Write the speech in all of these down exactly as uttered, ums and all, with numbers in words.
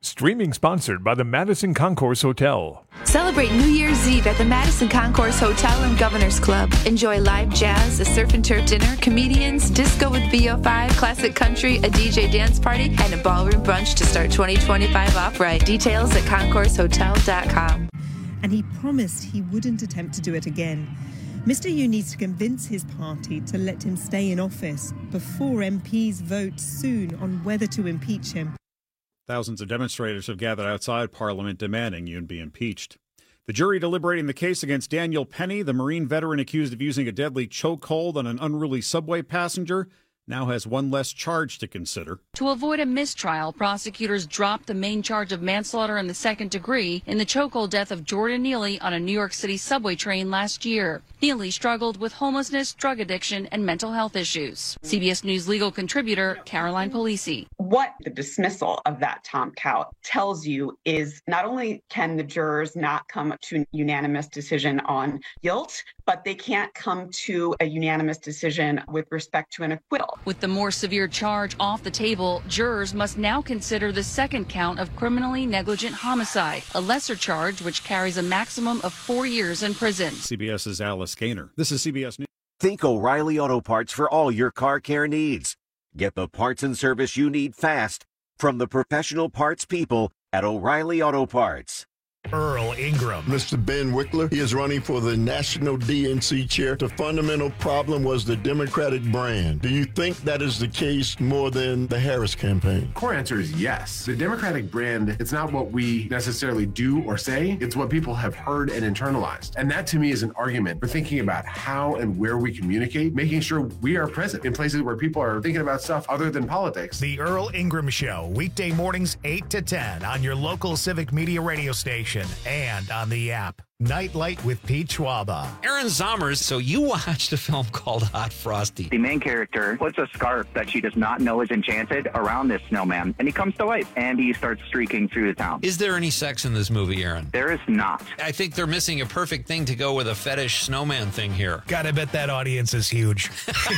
Streaming sponsored by the Madison Concourse Hotel. Celebrate New Year's Eve at the Madison Concourse Hotel and Governor's Club. Enjoy live jazz, a surf and turf dinner, comedians, disco with V O five, classic country, a D J dance party, and a ballroom brunch to start twenty twenty-five off right. Details at concourse hotel dot com. And he promised he wouldn't attempt to do it again. Mister Yu needs to convince his party to let him stay in office before M Ps vote soon on whether to impeach him. Thousands of demonstrators have gathered outside Parliament demanding Yoon be impeached. The jury deliberating the case against Daniel Penny, the Marine veteran accused of using a deadly chokehold on an unruly subway passenger, now has one less charge to consider. To avoid a mistrial, prosecutors dropped the main charge of manslaughter in the second degree in the chokehold death of Jordan Neely on a New York City subway train last year. Neely struggled with homelessness, drug addiction, and mental health issues. C B S News legal contributor Caroline Polisi. What the dismissal of that Tom count tells you is not only can the jurors not come to a unanimous decision on guilt, but they can't come to a unanimous decision with respect to an acquittal. With the more severe charge off the table, jurors must now consider the second count of criminally negligent homicide, a lesser charge which carries a maximum of four years in prison. CBS's Alice Gaynor. This is C B S News. Think O'Reilly Auto Parts for all your car care needs. Get the parts and service you need fast from the professional parts people at O'Reilly Auto Parts. Earl Ingram. Mister Ben Wickler, he is running for the national D N C chair. The fundamental problem was the Democratic brand. Do you think that is the case more than the Harris campaign? Core answer is yes. The Democratic brand, it's not what we necessarily do or say, it's what people have heard and internalized. And that to me is an argument for thinking about how and where we communicate, making sure we are present in places where people are thinking about stuff other than politics. The Earl Ingram Show, weekday mornings eight to ten on your local Civic Media radio station and on the app. Nightlight with Pete Schwaba. Aaron Zommers, so you watched a film called Hot Frosty. The main character puts a scarf that she does not know is enchanted around this snowman, and he comes to life, and he starts streaking through the town. Is there any sex in this movie, Aaron? There is not. I think they're missing a perfect thing to go with a fetish snowman thing here. Gotta bet that audience is huge.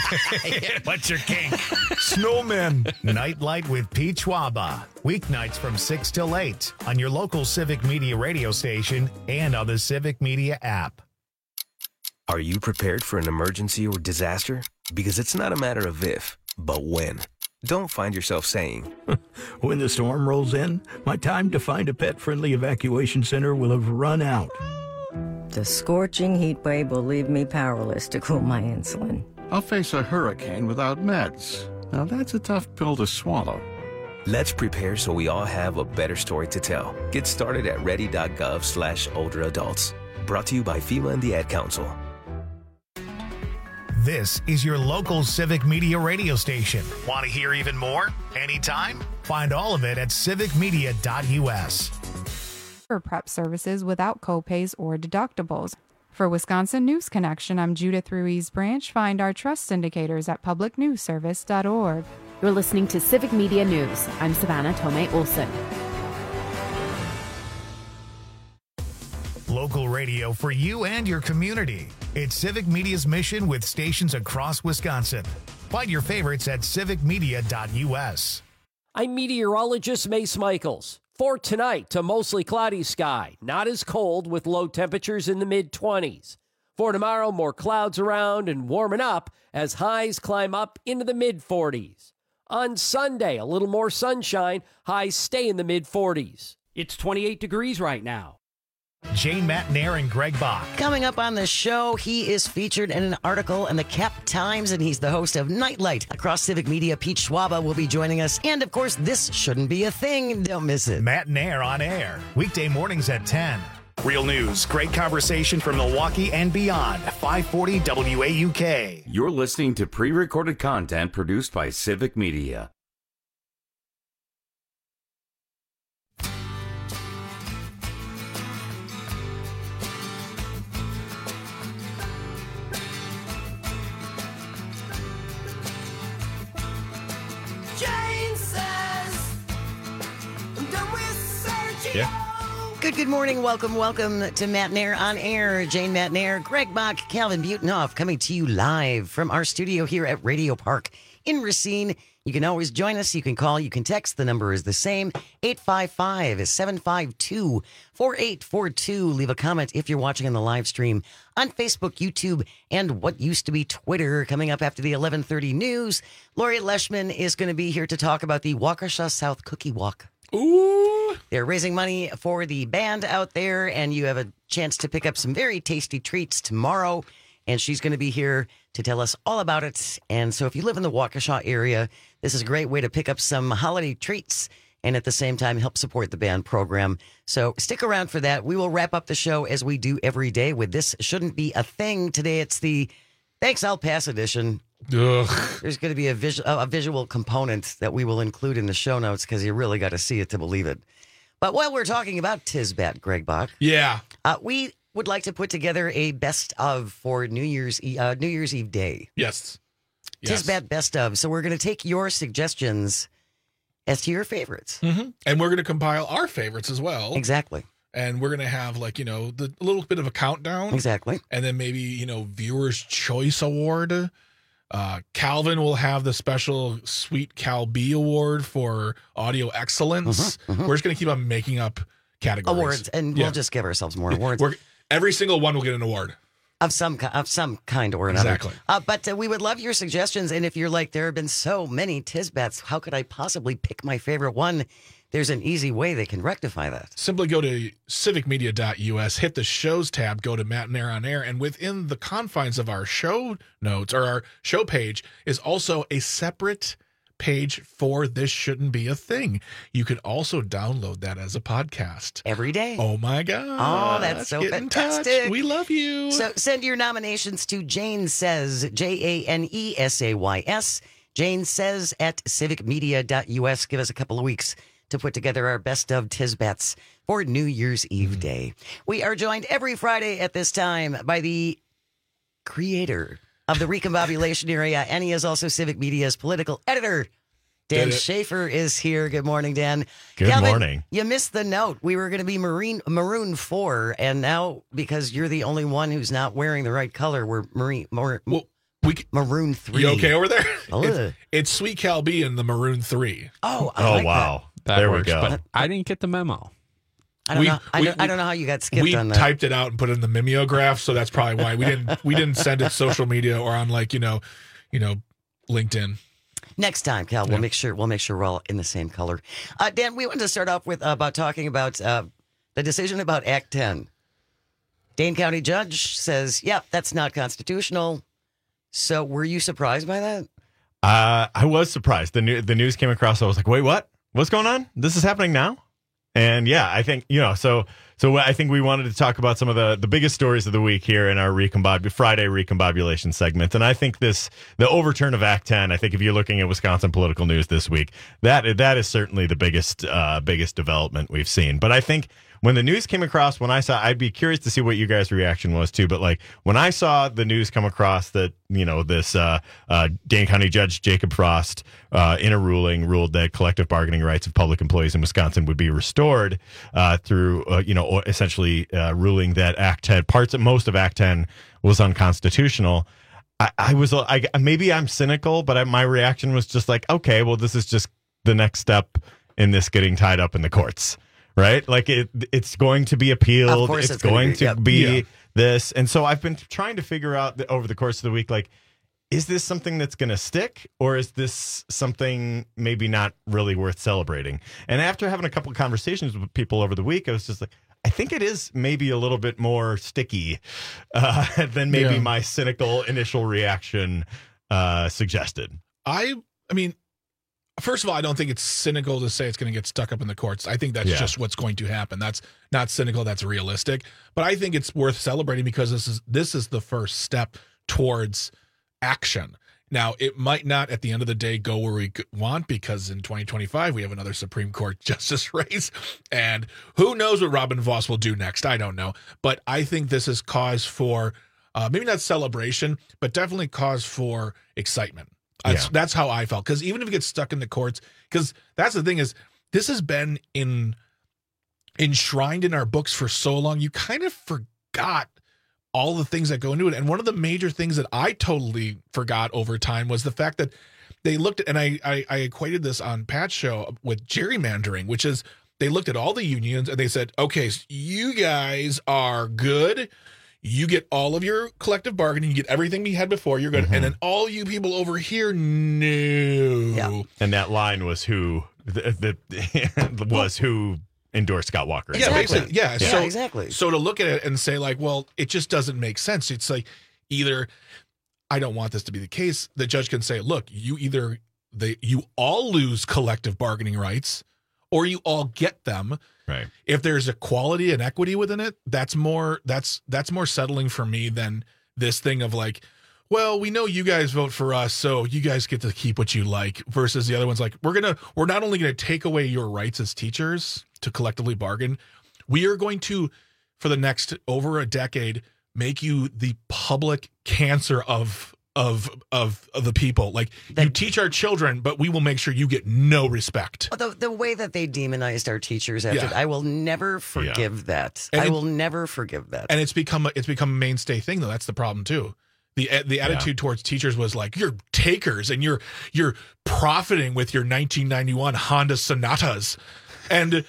What's your kink? Snowman. Nightlight with Pete Schwaba. Weeknights from six till eight on your local Civic Media radio station and on the Civic Media app. Are you prepared for an emergency or disaster? Because it's not a matter of if, but when. Don't find yourself saying, when the storm rolls in, my time to find a pet-friendly evacuation center will have run out. The scorching heat wave will leave me powerless to cool my insulin. I'll face a hurricane without meds. Now that's a tough pill to swallow. Let's prepare so we all have a better story to tell. Get started at ready.gov slash older adults. Brought to you by FEMA and the Ad Council. This is your local Civic Media radio station. Want to hear even more? Anytime? Find all of it at civic media dot u s. For prep services without copays or deductibles. For Wisconsin News Connection, I'm Judith Ruiz Branch. Find our trust indicators at public news service dot org. You're listening to Civic Media News. I'm Savannah Tomei Olson. Local radio for you and your community. It's Civic Media's mission with stations across Wisconsin. Find your favorites at civic media dot u s. I'm meteorologist Mace Michaels. For tonight, a mostly cloudy sky. Not as cold with low temperatures in the mid-twenties. For tomorrow, more clouds around and warming up as highs climb up into the mid-forties. On Sunday, a little more sunshine. Highs stay in the mid-forties. It's twenty-eight degrees right now. Jane Matnair and Greg Bach. Coming up on the show, he is featured in an article in the Cap Times, and he's the host of Nightlight. Across Civic Media, Pete Schwaba will be joining us. And, of course, This Shouldn't Be a Thing. Don't miss it. Matnair on air. Weekday mornings at ten. Real news, great conversation from Milwaukee and beyond. five forty W A U K. You're listening to pre-recorded content produced by Civic Media. Jane says, I'm done with searching. Yeah. Good, good morning. Welcome, welcome to Matt Nair on Air. Jane Matt Nair, Greg Bach, Calvin Butenhoff coming to you live from our studio here at Radio Park in Racine. You can always join us. You can call. You can text. The number is the same, eight five five, seven five two, four eight four two. Leave a comment if you're watching on the live stream on Facebook, YouTube, and what used to be Twitter. Coming up after the eleven thirty news, Lori Leishman is going to be here to talk about the Waukesha South Cookie Walk. Ooh. They're raising money for the band out there, and you have a chance to pick up some very tasty treats tomorrow. And she's going to be here to tell us all about it. And so if you live in the Waukesha area, this is a great way to pick up some holiday treats and at the same time help support the band program. So stick around for that. We will wrap up the show as we do every day with This Shouldn't Be a Thing. Today it's the Thanks I'll Pass edition. Ugh. There's going to be a, vis- a visual component that we will include in the show notes because you really got to see it to believe it. But while we're talking about Tisbat, Greg Bach, yeah, uh, we would like to put together a best of for New Year's e- uh, New Year's Eve day. Yes. yes. Tisbat best of. So we're going to take your suggestions as to your favorites. Mm-hmm. And we're going to compile our favorites as well. Exactly. And we're going to have like, you know, the a little bit of a countdown. Exactly. And then maybe, you know, Viewer's Choice Award. Uh, Calvin will have the special Sweet Cal B Award for audio excellence. Mm-hmm, mm-hmm. We're just going to keep on making up categories. Awards. And yeah. we'll just give ourselves more awards. We're, every single one will get an award. Of some of some kind or another. Exactly. Uh, but uh, we would love your suggestions. And if you're like, there have been so many Tisbats, how could I possibly pick my favorite one? There's an easy way they can rectify that. Simply go to civic media dot U S, hit the shows tab, go to Matt and Air on Air, and within the confines of our show notes or our show page is also a separate page for This Shouldn't Be a Thing. You can also download that as a podcast. Every day. Oh, my God. Oh, that's so Get fantastic. We love you. So send your nominations to Jane Says, J A N E S A Y S, Jane Says at civic media dot U S. Give us a couple of weeks to put together our best of Tisbats for New Year's Eve mm-hmm. day. We are joined every Friday at this time by the creator of the Recombobulation area, and he is also Civic Media's political editor. Dan Schaefer is here. Good morning, Dan. Good Calvin, morning. You missed the note. We were going to be Marine, Maroon four, and now because you're the only one who's not wearing the right color, we're Marine, Mar- well, we, Maroon three. You okay over there? Oh, it's, it's Sweet Cal B and the Maroon three. Oh, I oh like wow. That. That there works, we go. But I didn't get the memo. I don't we, know. I, we, don't, I don't know how you got skipped we on that. We typed it out and put it in the mimeograph, so that's probably why we didn't we didn't send it social media or on like you know, you know, LinkedIn. Next time, Cal, we'll yeah. make sure we'll make sure we're all in the same color. Uh, Dan, we wanted to start off with uh, about talking about uh, the decision about Act ten. Dane County judge says, "Yeah, that's not constitutional." So, were you surprised by that? Uh, I was surprised. The new, the news came across. I was like, wait, what? What's going on? This is happening now? And yeah, I think, you know, so so I think we wanted to talk about some of the, the biggest stories of the week here in our Recombob- Friday Recombobulation segment. And I think this, the overturn of Act ten, I think if you're looking at Wisconsin political news this week, that that is certainly the biggest uh, biggest development we've seen. But I think when the news came across, when I saw, I'd be curious to see what you guys' reaction was too. But like when I saw the news come across that, you know, this uh, uh, Dane County Judge Jacob Frost uh, in a ruling ruled that collective bargaining rights of public employees in Wisconsin would be restored uh, through, uh, you know, essentially uh, ruling that Act ten, parts of most of Act ten was unconstitutional. I, I was, I, maybe I'm cynical, but I, my reaction was just like, okay, well, this is just the next step in this getting tied up in the courts. Right? Like it, it's going to be appealed. Of course it's, it's going be, to yep. be yeah. this. And so I've been trying to figure out the, over the course of the week, like, is this something that's going to stick, or is this something maybe not really worth celebrating? And after having a couple of conversations with people over the week, I was just like, I think it is maybe a little bit more sticky uh, than maybe yeah. my cynical initial reaction uh, suggested. I, I mean, first of all, I don't think it's cynical to say it's going to get stuck up in the courts. I think that's yeah. just what's going to happen. That's not cynical. That's realistic. But I think it's worth celebrating because this is this is the first step towards action. Now, it might not at the end of the day go where we want because in twenty twenty-five we have another Supreme Court justice race, and who knows what Robin Voss will do next? I don't know. But I think this is cause for uh, maybe not celebration, but definitely cause for excitement. That's, yeah. that's how I felt. Because even if it gets stuck in the courts, because that's the thing is, this has been in enshrined in our books for so long, you kind of forgot all the things that go into it. And one of the major things that I totally forgot over time was the fact that they looked at, and I, I, I equated this on Pat's show with gerrymandering, which is they looked at all the unions and they said, okay, so you guys are good. You get all of your collective bargaining. You get everything we had before. You're good. Mm-hmm. And then all you people over here, no. Yeah. And that line was who the, the was who endorsed Scott Walker. Yeah, Exactly. basically. Yeah. Yeah, So, exactly. So to look at it and say like, well, it just doesn't make sense. It's like either I don't want this to be the case. The judge can say, look, you either they you all lose collective bargaining rights or you all get them. Right. If there's equality and equity within it, that's more that's that's more settling for me than this thing of like, well, we know you guys vote for us, so you guys get to keep what you like, versus the other one's like, we're gonna we're not only gonna take away your rights as teachers to collectively bargain, we are going to, for the next over a decade, make you the public cancer of of of, of the people. Like you teach our children, but we will make sure you get no respect. The, the way that they demonized our teachers after, Yeah. I will never forgive Yeah. that. And I it- will never forgive that. And it's become a, it's become a mainstay thing though. That's the problem too. The the attitude towards teachers was like, you're takers and you're you're profiting with your nineteen ninety-one Honda Sonatas. And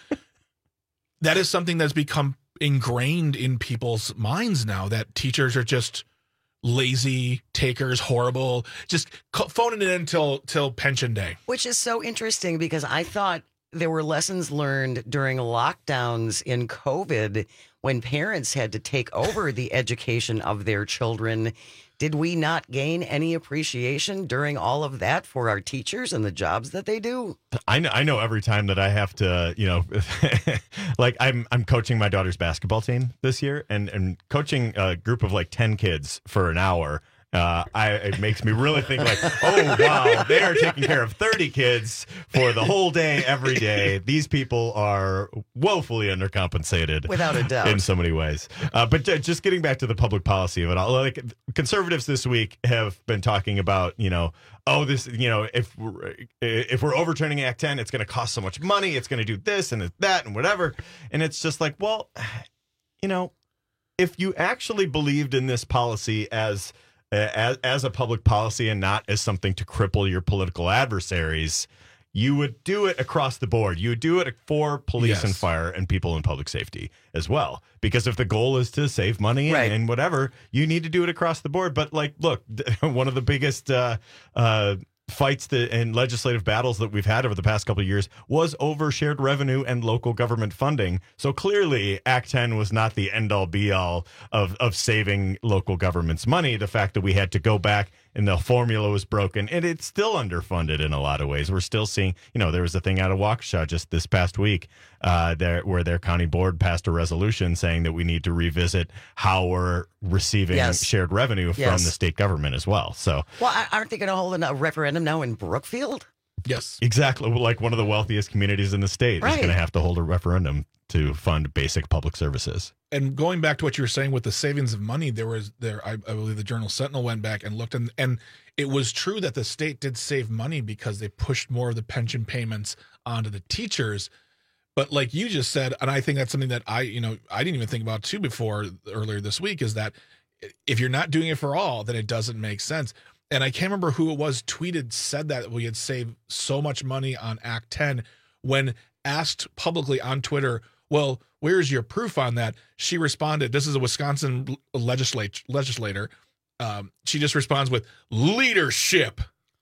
that is something that's become ingrained in people's minds now, that teachers are just lazy takers, horrible, just co- phoning it in till till pension day. Which is so interesting because I thought there were lessons learned during lockdowns in COVID when parents had to take over the education of their children. Did we not gain any appreciation during all of that for our teachers and the jobs that they do? I know. I know. Every time that I have to, you know, like I'm I'm coaching my daughter's basketball team this year, and and coaching a group of like ten kids for an hour. Uh, I it makes me really think like, oh wow, they are taking care of thirty kids for the whole day, every day. These people are woefully undercompensated, Without a doubt. in so many ways. Uh, but j- just getting back to the public policy of it all, like conservatives this week have been talking about, you know, oh, this, you know, if we're, if we're overturning Act ten, it's going to cost so much money. It's going to do this and that and whatever. And it's just like, well, you know, if you actually believed in this policy as As, as a public policy and not as something to cripple your political adversaries, you would do it across the board. You would do it for police Yes. and fire and people in public safety as well. Because if the goal is to save money Right. and, and whatever, you need to do it across the board. But like, look, one of the biggest uh, uh, fights that, and legislative battles that we've had over the past couple of years was over shared revenue and local government funding. So clearly Act ten was not the end all be all of, of saving local government's money. The fact that we had to go back and the formula was broken, and it's still underfunded in a lot of ways. We're still seeing, you know, there was a thing out of Waukesha just this past week uh, there where their county board passed a resolution saying that we need to revisit how we're receiving Yes. shared revenue from Yes. the state government as well. So Well, a- aren't they going to hold a referendum now in Brookfield? Yes. exactly, like one of the wealthiest communities in the state is Right. going to have to hold a referendum to fund basic public services. And going back to what you were saying with the savings of money, there was there I, I believe the Journal Sentinel went back and looked, and and it was true that the state did save money because they pushed more of the pension payments onto the teachers. But like you just said, and I think that's something that I you know I didn't even think about too before earlier this week, is that if you're not doing it for all, then it doesn't make sense. And I can't remember who it was tweeted said that we had saved so much money on Act ten when asked publicly on Twitter, well, where's your proof on that? She responded, this is a Wisconsin legislate, legislator. Um, she just responds with leadership.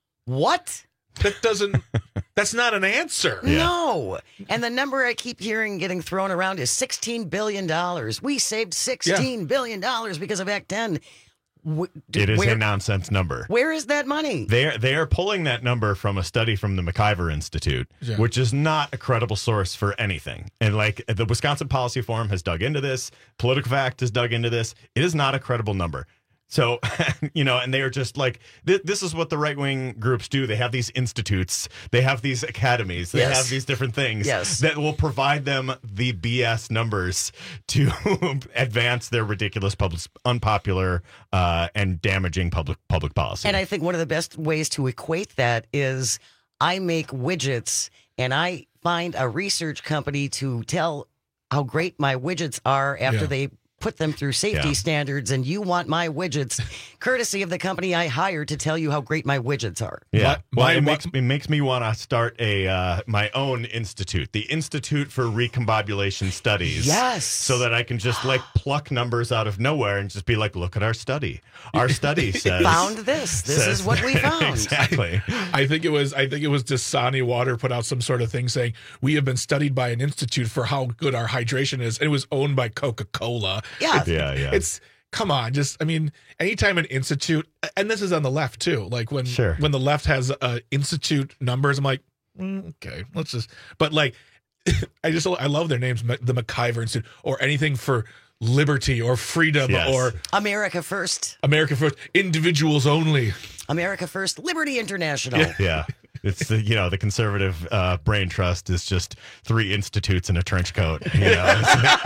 What? That doesn't, that's not an answer. No. And the number I keep hearing getting thrown around is sixteen billion dollars. We saved sixteen billion dollars because of Act ten. Wh- d- It is where, a nonsense number. Where is that money? They are, they are pulling that number from a study from the McIver Institute, Yeah. which is not a credible source for anything. And like the Wisconsin Policy Forum has dug into this, PolitiFact has dug into this. It is not a credible number. So, you know, and they are just like, th- this is what the right wing groups do. They have these institutes, they have these academies, they Yes. have these different things Yes. that will provide them the B S numbers to advance their ridiculous, public, unpopular, uh, and damaging public public policy. And I think one of the best ways to equate that is I make widgets and I find a research company to tell how great my widgets are after Yeah. they put them through safety Yeah. standards, and you want my widgets, courtesy of the company I hired to tell you how great my widgets are. Yeah, My- well, my- it makes it makes me want to start a uh, my own institute, the Institute for Recombobulation Studies. Yes, so that I can just like pluck numbers out of nowhere and just be like, look at our study. Our study says Found this. This says is what we found. Exactly. I think it was I think it was Dasani Water put out some sort of thing saying we have been studied by an institute for how good our hydration is. And it was owned by Coca-Cola. Yeah. It's, Yeah, yeah. It's come on, just I mean, anytime an institute, and this is on the left too. Like when Sure. when the left has uh, institute numbers, I'm like, mm, okay, let's just. But like, I just I love their names, the MacIver Institute, or anything for liberty or freedom Yes. or America First. America First, individuals only. America First, Liberty International. Yeah. It's the, you know, the conservative uh, brain trust is just three institutes in a trench coat. You know?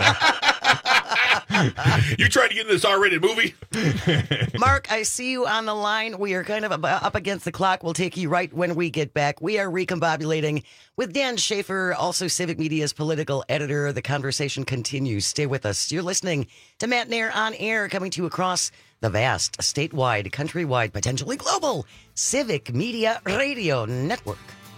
You trying to get into this R-rated movie? Mark, I see you on the line. We are kind of ab- up against the clock. We'll take you right when we get back. We are recombobulating with Dan Schaefer, also Civic Media's political editor. The conversation continues. Stay with us. You're listening to Matt Nair on Air, coming to you across the vast, statewide, countrywide, potentially global Civic Media Radio Network.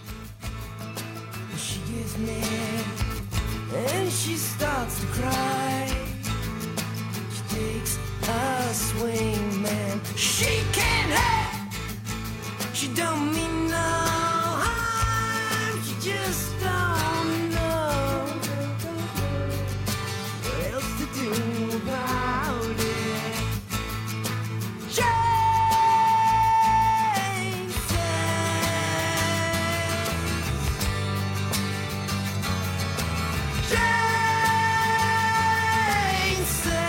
She gets mad and she starts to cry. She takes a swing, man. She can't help. She don't mean no harm. She just don't know what else to do about it. Jane says, Jane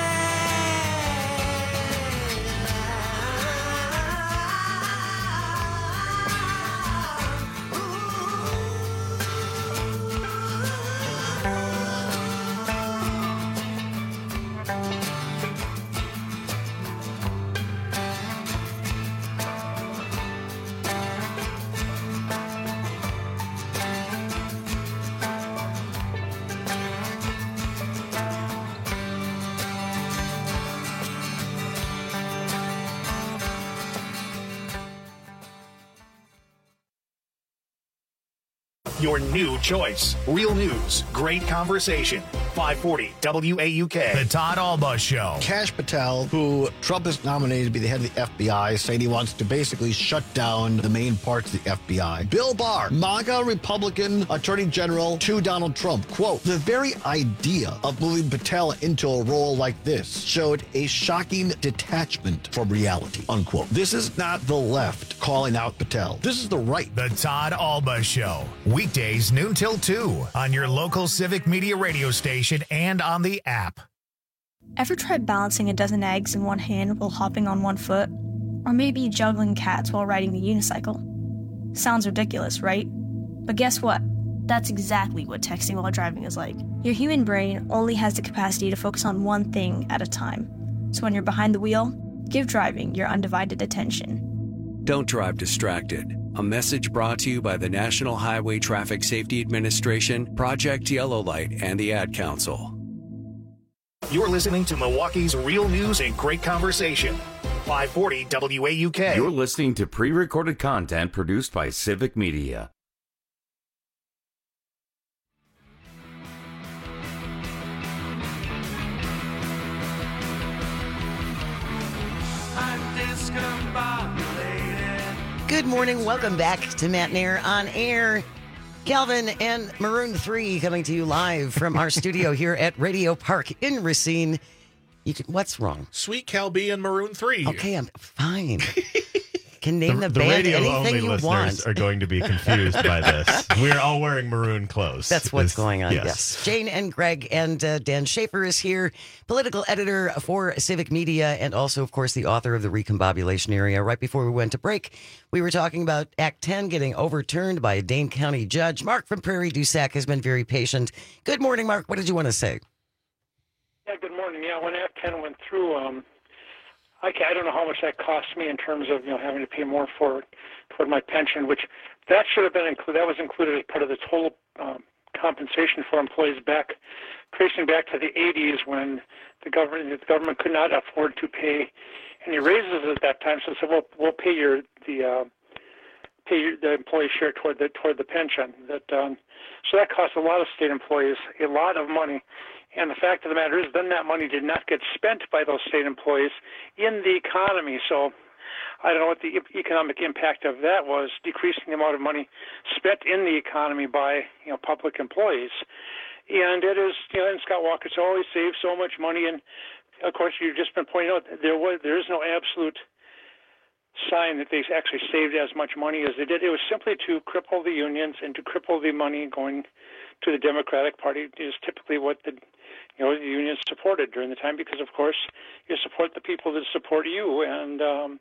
Your new choice. Real news, great conversation. five forty W A U K. The Todd Alba Show. Kash Patel, who Trump has nominated to be the head of the F B I, saying he wants to basically shut down the main parts of the F B I. Bill Barr, MAGA Republican Attorney General to Donald Trump. Quote, the very idea of moving Patel into a role like this showed a shocking detachment from reality, unquote. This is not the left calling out Patel. This is the right. The Todd Alba Show. Weekdays noon till two on your local Civic Media radio station and on the app. Ever tried balancing a dozen eggs in one hand while hopping on one foot? Or maybe juggling cats while riding the unicycle? Sounds ridiculous, right? But guess what? That's exactly what texting while driving is like. Your human brain only has the capacity to focus on one thing at a time. So when you're behind the wheel, give driving your undivided attention. Don't drive distracted. A message brought to you by the National Highway Traffic Safety Administration, Project Yellow Light, and the Ad Council. You're listening to Milwaukee's real news and great conversation. five forty W A U K. You're listening to pre-recorded content produced by Civic Media. Good morning. Welcome back to Matt Nair on Air. Calvin and Maroon three coming to you live from our studio here at Radio Park in Racine. You can, what's wrong? Sweet Cal B and Maroon three. Okay, I'm fine. Can name the, The band radio anything only you listeners want. are going to be confused by this. We're all wearing maroon clothes. That's what's Is- going on, yes. yes. Jane and Greg and uh, Dan Schaefer is here, political editor for Civic Media and also, of course, the author of The Recombobulation Area. Right before we went to break, we were talking about Act ten getting overturned by a Dane County judge. Mark from Prairie du Sac has been very patient. Good morning, Mark. What did you want to say? Yeah, good morning. Yeah, when Act ten went through, um, I, ca- I don't know how much that cost me in terms of, you know, having to pay more for toward my pension, which that should have been included. That was included as part of the total um, compensation for employees back tracing back to the eighties when the government the government could not afford to pay any raises at that time, so they said, "Well, we'll pay your the uh, pay your, the employee share toward the toward the pension." That um, so that cost a lot of state employees a lot of money. And the fact of the matter is, then that money did not get spent by those state employees in the economy. So I don't know what the economic impact of that was, decreasing the amount of money spent in the economy by, you know, public employees. And it is, you know, and Scott Walker's always saved so much money. And of course, you've just been pointing out that there was there is no absolute sign that they actually saved as much money as they did. It was simply to cripple the unions and to cripple the money going to the Democratic Party is typically what the you know the unions supported during the time, because of course you support the people that support you, and um,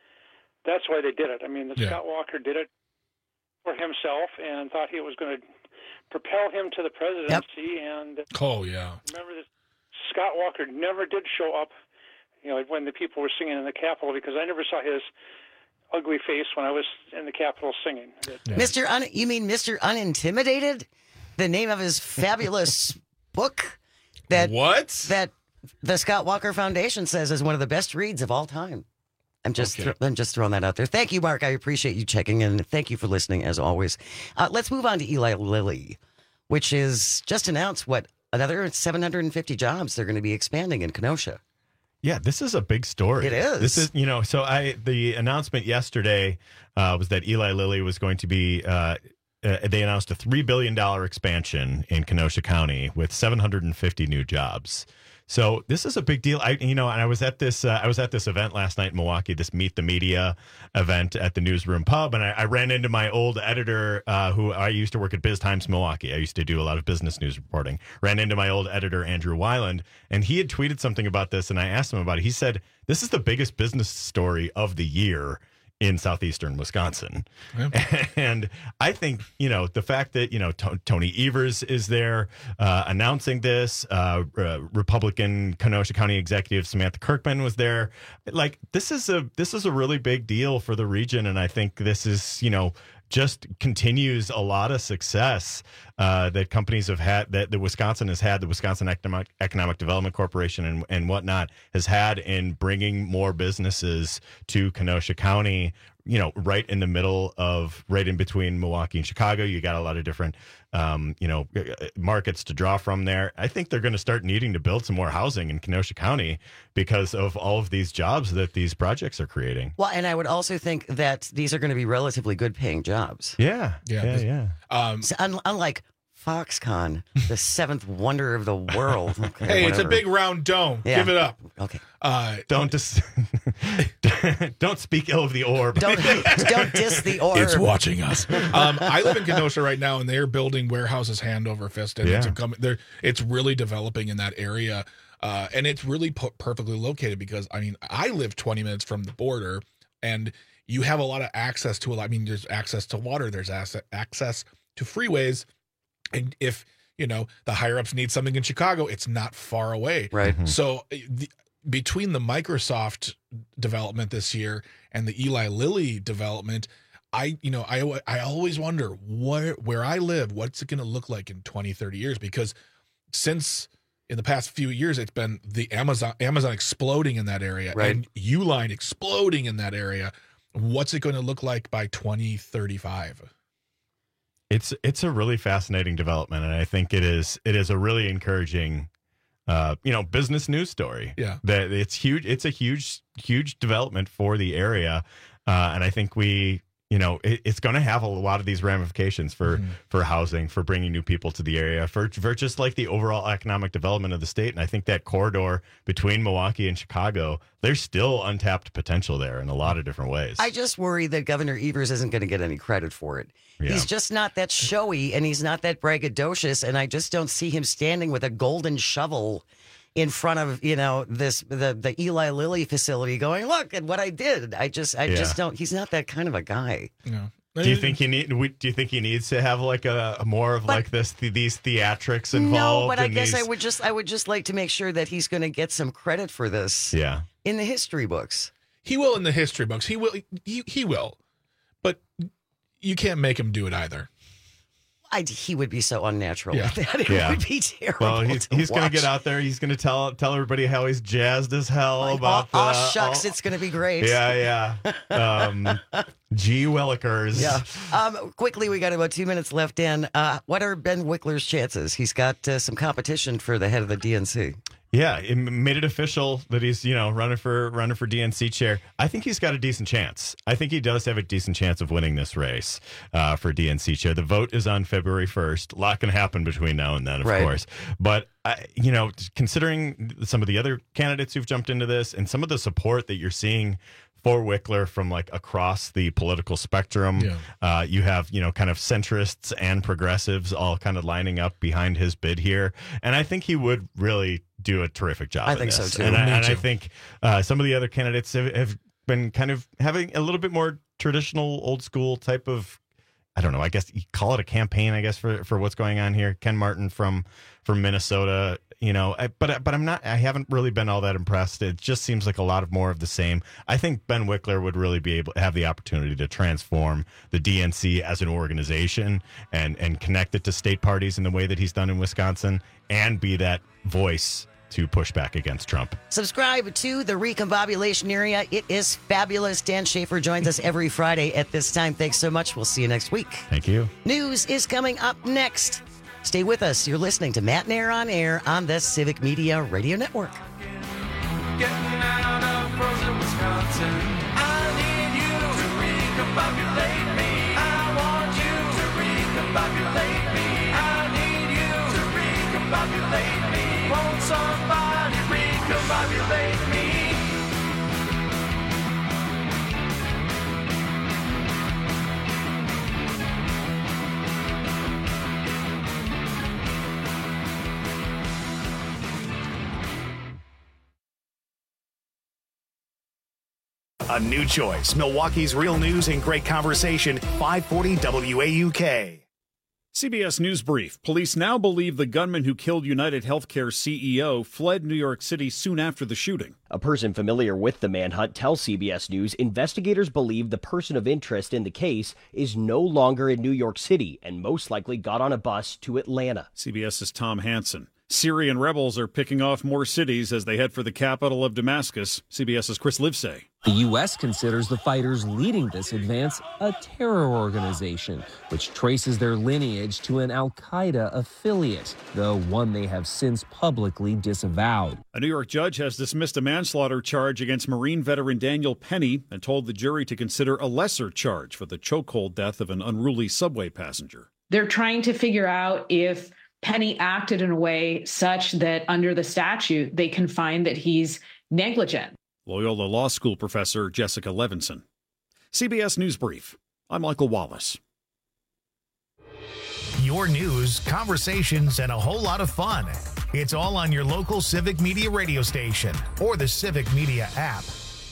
that's why they did it. I mean, the Yeah. Scott Walker did it for himself and thought he was going to propel him to the presidency. And Oh, yeah. remember that Scott Walker never did show up, you know, when the people were singing in the Capitol, because I never saw his ugly face when I was in the Capitol singing. Mister Un- you mean Mister Unintimidated? The name of his fabulous book that what that the Scott Walker Foundation says is one of the best reads of all time. I'm just Okay. thro- I'm just throwing that out there. Thank you, Mark. I appreciate you checking in. Thank you for listening, as always. Uh, let's move on to Eli Lilly, which is just announced what another seven hundred fifty jobs they're going to be expanding in Kenosha. Yeah, this is a big story. It is. This is, you know, so I the announcement yesterday uh, was that Eli Lilly was going to be. Uh, uh, they announced a three billion dollars expansion in Kenosha County with seven hundred fifty new jobs. So this is a big deal. I, you know, and I was at this, uh, I was at this event last night in Milwaukee, this Meet the Media event at the Newsroom Pub, and I, I ran into my old editor, uh, who I used to work at Biz Times Milwaukee. I used to do a lot of business news reporting. Ran into my old editor, Andrew Weiland, and he had tweeted something about this, and I asked him about it. He said, "This is the biggest business story of the year in southeastern Wisconsin." Yeah. And I think, you know, the fact that, you know, T- Tony Evers is there uh, announcing this, uh, uh, Republican Kenosha County Executive Samantha Kirkman was there. Like, this is a this is a really big deal for the region. And I think this is, you know, just continues a lot of success uh, that companies have had, that the Wisconsin has had, the Wisconsin Economic, Economic Development Corporation and, and whatnot has had in bringing more businesses to Kenosha County, you know, right in the middle of, right in between Milwaukee and Chicago. You got a lot of different, um, you know, markets to draw from there. I think they're going to start needing to build some more housing in Kenosha County because of all of these jobs that these projects are creating. Well, and I would also think that these are going to be relatively good paying jobs. Yeah. Yeah. Yeah. yeah. Um, So, un- unlike Foxconn, the seventh wonder of the world. Okay, hey, it's a whatever. big round dome. Yeah. Give it up. Okay. Uh, Don't dis- don't speak ill of the orb. Don't don't diss the orb. It's watching us. Um, I live in Kenosha right now, and they're building warehouses hand over fist, and it's, Yeah. a com- they're, it's really developing in that area, uh, and it's really pu- perfectly located because I mean I live twenty minutes from the border, and you have a lot of access to a lot. I mean, there's access to water, there's asset, access to freeways, and if you know the higher ups need something in Chicago, it's not far away. Right. Mhm. So the, between the Microsoft development this year and the Eli Lilly development, I, you know, I, I always wonder where, where I live, what's it going to look like in twenty, thirty years? Because since in the past few years, it's been the Amazon, Amazon exploding in that area Right. and Uline exploding in that area. What's it going to look like by twenty thirty-five? It's it's a really fascinating development, and I think it is it is a really encouraging, uh, you know, business news story. Yeah. That it's huge. It's a huge huge development for the area, uh, and I think we, you know, it, it's going to have a lot of these ramifications for Mhm. for housing, for bringing new people to the area, for for just like the overall economic development of the state. And I think that corridor between Milwaukee and Chicago, there's still untapped potential there in a lot of different ways. I just worry that Governor Evers isn't going to get any credit for it. Yeah. He's just not that showy and he's not that braggadocious, and I just don't see him standing with a golden shovel in front of, you know, this the the Eli Lilly facility going, "Look at what I did." I just I Yeah. just don't he's not that kind of a guy. Yeah. Do you think he need? we- Do you think he needs to have like a, a more of But- like this th- these theatrics involved? No, but I and guess these, I would just I would just like to make sure that he's going to get some credit for this Yeah, in the history books. He will in the history books. He will. He, he will. But you can't make him do it either. I, he would be so unnatural Yeah. with that. It Yeah. would be terrible. Well, he's, to he's going to watch. get out there. He's going to tell tell everybody how he's jazzed as hell Like, about oh, the. oh, shucks, oh, it's going to be great. yeah, yeah. Um, Gee Willikers. Yeah. Um, quickly, we got about two minutes left in. Uh, what are Ben Wickler's chances? He's got uh, some competition for the head of the D N C. Yeah, it made it official that he's, you know, running for running for D N C chair. I think he's got a decent chance. I think he does have a decent chance of winning this race uh, for D N C chair. The vote is on February first. A lot can happen between now and then, of Right. course. But, I, you know, considering some of the other candidates who've jumped into this and some of the support that you're seeing for Wickler from like across the political spectrum. Yeah. Uh, you have, you know, kind of centrists and progressives all kind of lining up behind his bid here. And I think he would really do a terrific job. I in think so, this. too. And, I, Me and I too. think uh, some of the other candidates have, have been kind of having a little bit more traditional, old school type of, I don't know, I guess you call it a campaign, I guess, for, for what's going on here. Ken Martin from from Minnesota, you know, I, but but I'm not, I haven't really been all that impressed. It just seems like a lot of more of the same. I think Ben Wickler would really be able to have the opportunity to transform the D N C as an organization and, and connect it to state parties in the way that he's done in Wisconsin and be that voice to push back against Trump. Subscribe to the Recombobulation Area. It is fabulous. Dan Schaefer joins us every Friday at this time. Thanks so much. We'll see you next week. Thank you. News is coming up next. Stay with us. You're listening to Matt and Air on Air on the Civic Media Radio Network. Getting out of frozen Wisconsin. I need you to recombobulate me. I want you to recombobulate me. I need you to recombobulate me. Won't somebody recombobulate me? A new choice. Milwaukee's real news and great conversation. five forty W A U K. C B S News Brief. Police now believe the gunman who killed United Healthcare C E O fled New York City soon after the shooting. A person familiar with the manhunt tells C B S News investigators believe the person of interest in the case is no longer in New York City and most likely got on a bus to Atlanta. CBS's Tom Hansen. Syrian rebels are picking off more cities as they head for the capital of Damascus. CBS's Chris Livesay. The U S considers the fighters leading this advance a terror organization, which traces their lineage to an al-Qaeda affiliate, though one they have since publicly disavowed. A New York judge has dismissed a manslaughter charge against Marine veteran Daniel Penny and told the jury to consider a lesser charge for the chokehold death of an unruly subway passenger. They're trying to figure out if Penny acted in a way such that under the statute, they can find that he's negligent. Loyola Law School professor Jessica Levinson. C B S News Brief. I'm Michael Wallace. Your news, conversations, and a whole lot of fun. It's all on your local Civic Media radio station or the Civic Media app.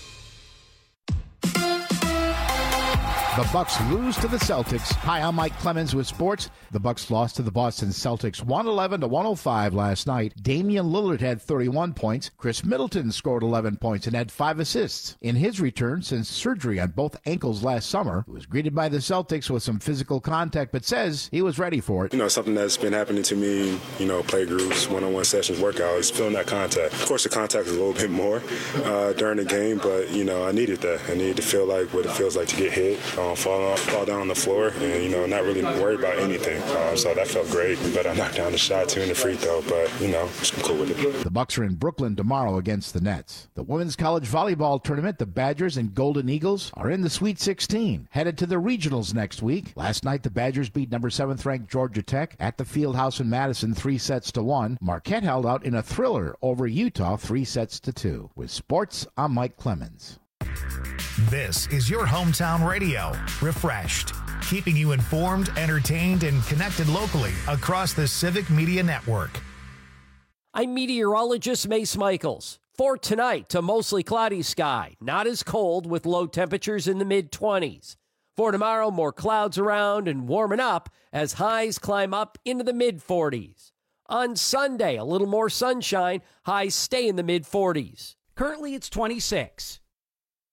The Bucks lose to the Celtics. Hi, I'm Mike Clemens with sports. The Bucks lost to the Boston Celtics one eleven to one oh five last night. Damian Lillard had thirty-one points. Chris Middleton scored eleven points and had five assists. In his return since surgery on both ankles last summer, he was greeted by the Celtics with some physical contact, but says he was ready for it. You know, something that's been happening to me, you know, play groups, one-on-one sessions, workouts, feeling that contact. Of course, the contact is a little bit more uh, during the game, but, you know, I needed that. I needed to feel like what it feels like to get hit. Um, fall off, fall down on the floor, and, you know, not really worry about anything. Um, so that felt great. But I knocked down the shot, two in the free throw, but, you know, just cool with it. The Bucks are in Brooklyn tomorrow against the Nets. The women's college volleyball tournament, the Badgers and Golden Eagles, are in the Sweet sixteen, headed to the regionals next week. Last night, the Badgers beat number seventh ranked Georgia Tech at the Fieldhouse in Madison, three sets to one. Marquette held out in a thriller over Utah, three sets to two. With sports, I'm Mike Clemens. This is your hometown radio, refreshed, keeping you informed, entertained, and connected locally across the Civic Media Network. I'm meteorologist Mace Michaels. For tonight, to mostly cloudy sky, not as cold with low temperatures in the mid twenties. For tomorrow, more clouds around and warming up as highs climb up into the mid forties. On Sunday, a little more sunshine, highs stay in the mid forties. Currently, it's twenty-six.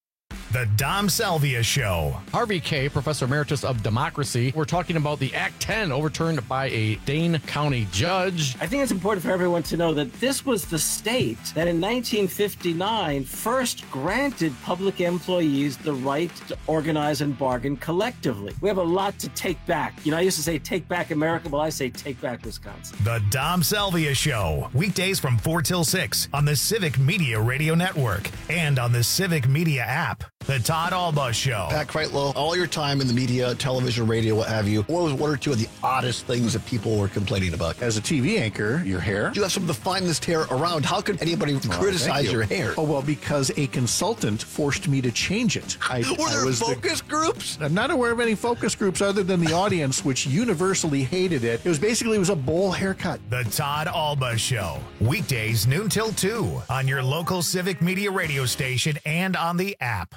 The Dom Salvia Show. Harvey Kaye, Professor Emeritus of Democracy. We're talking about the Act ten overturned by a Dane County judge. I think it's important for everyone to know that this was the state that in nineteen fifty-nine first granted public employees the right to organize and bargain collectively. We have a lot to take back. You know, I used to say take back America, well, I say take back Wisconsin. The Dom Salvia Show. Weekdays from four till six on the Civic Media Radio Network and on the Civic Media app. The Todd Alba Show. Pat Kreitlow, all your time in the media, television, radio, what have you, what was one or two of the oddest things that people were complaining about? As a T V anchor, your hair. You have some of the finest hair around. How could anybody Well, criticize thank you. your hair? Oh, well, because a consultant forced me to change it. I, Were I there was the- focus groups? I'm not aware of any focus groups other than the audience, which universally hated it. It was basically it was a bowl haircut. The Todd Alba Show. Weekdays noon till two on your local Civic Media radio station and on the app.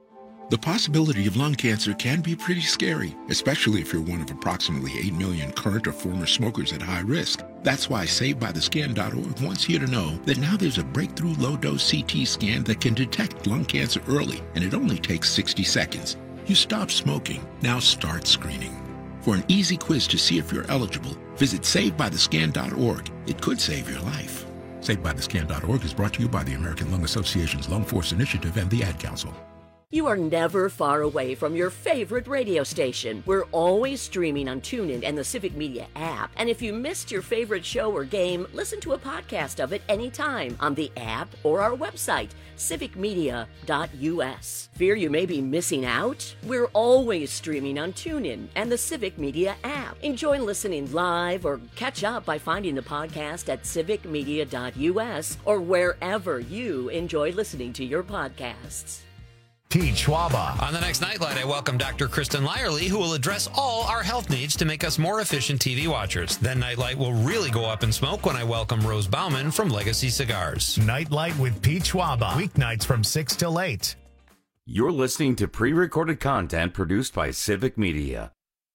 The possibility of lung cancer can be pretty scary, especially if you're one of approximately eight million current or former smokers at high risk. That's why Saved By The Scan dot org wants you to know that now there's a breakthrough low-dose C T scan that can detect lung cancer early, and it only takes sixty seconds. You stop smoking, now start screening. For an easy quiz to see if you're eligible, visit Saved By The Scan dot org. It could save your life. Saved By The Scan dot org is brought to you by the American Lung Association's Lung Force Initiative and the Ad Council. You are never far away from your favorite radio station. We're always streaming on TuneIn and the Civic Media app. And if you missed your favorite show or game, listen to a podcast of it anytime on the app or our website, civic media dot u s. Fear you may be missing out? We're always streaming on TuneIn and the Civic Media app. Enjoy listening live or catch up by finding the podcast at civic media dot u s or wherever you enjoy listening to your podcasts. Pete Schwaba. On the next Nightlight, I welcome Doctor Kristen Lyerly, who will address all our health needs to make us more efficient T V watchers. Then Nightlight will really go up in smoke when I welcome Rose Bauman from Legacy Cigars. Nightlight with Pete Schwaba. Weeknights from six till eight. You're listening to pre-recorded content produced by Civic Media.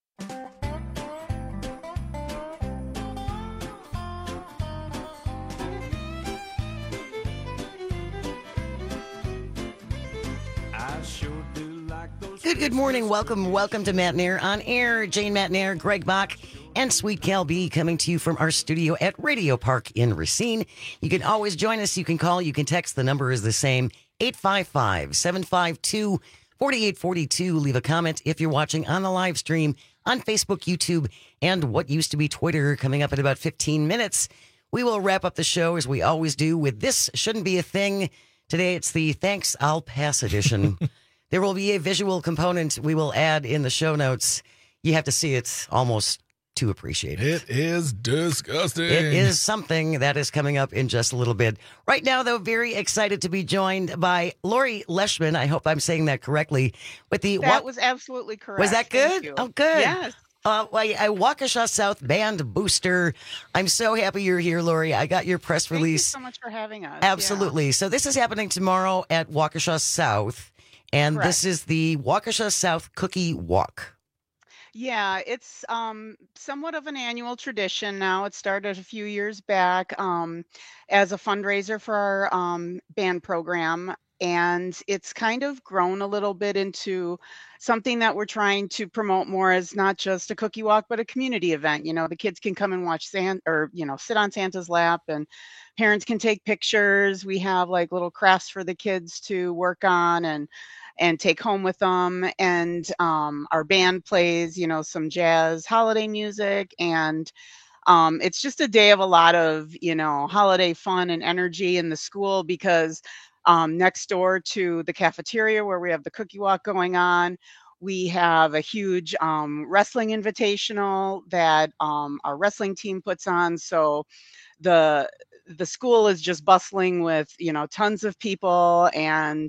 Good, good morning. Welcome, welcome to Matnair on Air. Jane Matnair, Greg Bach, and Sweet Cal B coming to you from our studio at Radio Park in Racine. You can always join us. You can call. You can text. The number is the same, eight five five, seven five two, four eight four two. Leave a comment if you're watching on the live stream on Facebook, YouTube, and what used to be Twitter. Coming up in about fifteen minutes, we will wrap up the show as we always do with This Shouldn't Be a Thing. Today it's the Thanks I'll Pass edition. There will be a visual component we will add in the show notes. You have to see it almost to appreciate it. It is disgusting. It is something that is coming up in just a little bit. Right now, though, very excited to be joined by Lori Leishman. I hope I'm saying that correctly. With the That Wa- was absolutely correct. Was that Thank good? you. Oh, good. Yes. Uh, well, a Waukesha South band booster. I'm so happy you're here, Lori. I got your press Thank you release. so much for having us. Absolutely. So this is happening tomorrow at Waukesha South. And Correct. this is the Waukesha South Cookie Walk. Yeah, it's um, somewhat of an annual tradition now. It started a few years back um, as a fundraiser for our um, band program. And it's kind of grown a little bit into something that we're trying to promote more as not just a cookie walk, but a community event. You know, the kids can come and watch Santa, or, you know, sit on Santa's lap, and parents can take pictures. We have like little crafts for the kids to work on and and take home with them. And um, our band plays, you know, some jazz holiday music. And um, it's just a day of a lot of, you know, holiday fun and energy in the school, because um, next door to the cafeteria where we have the cookie walk going on, we have a huge um, wrestling invitational that um, our wrestling team puts on. So the the school is just bustling with, you know, tons of people and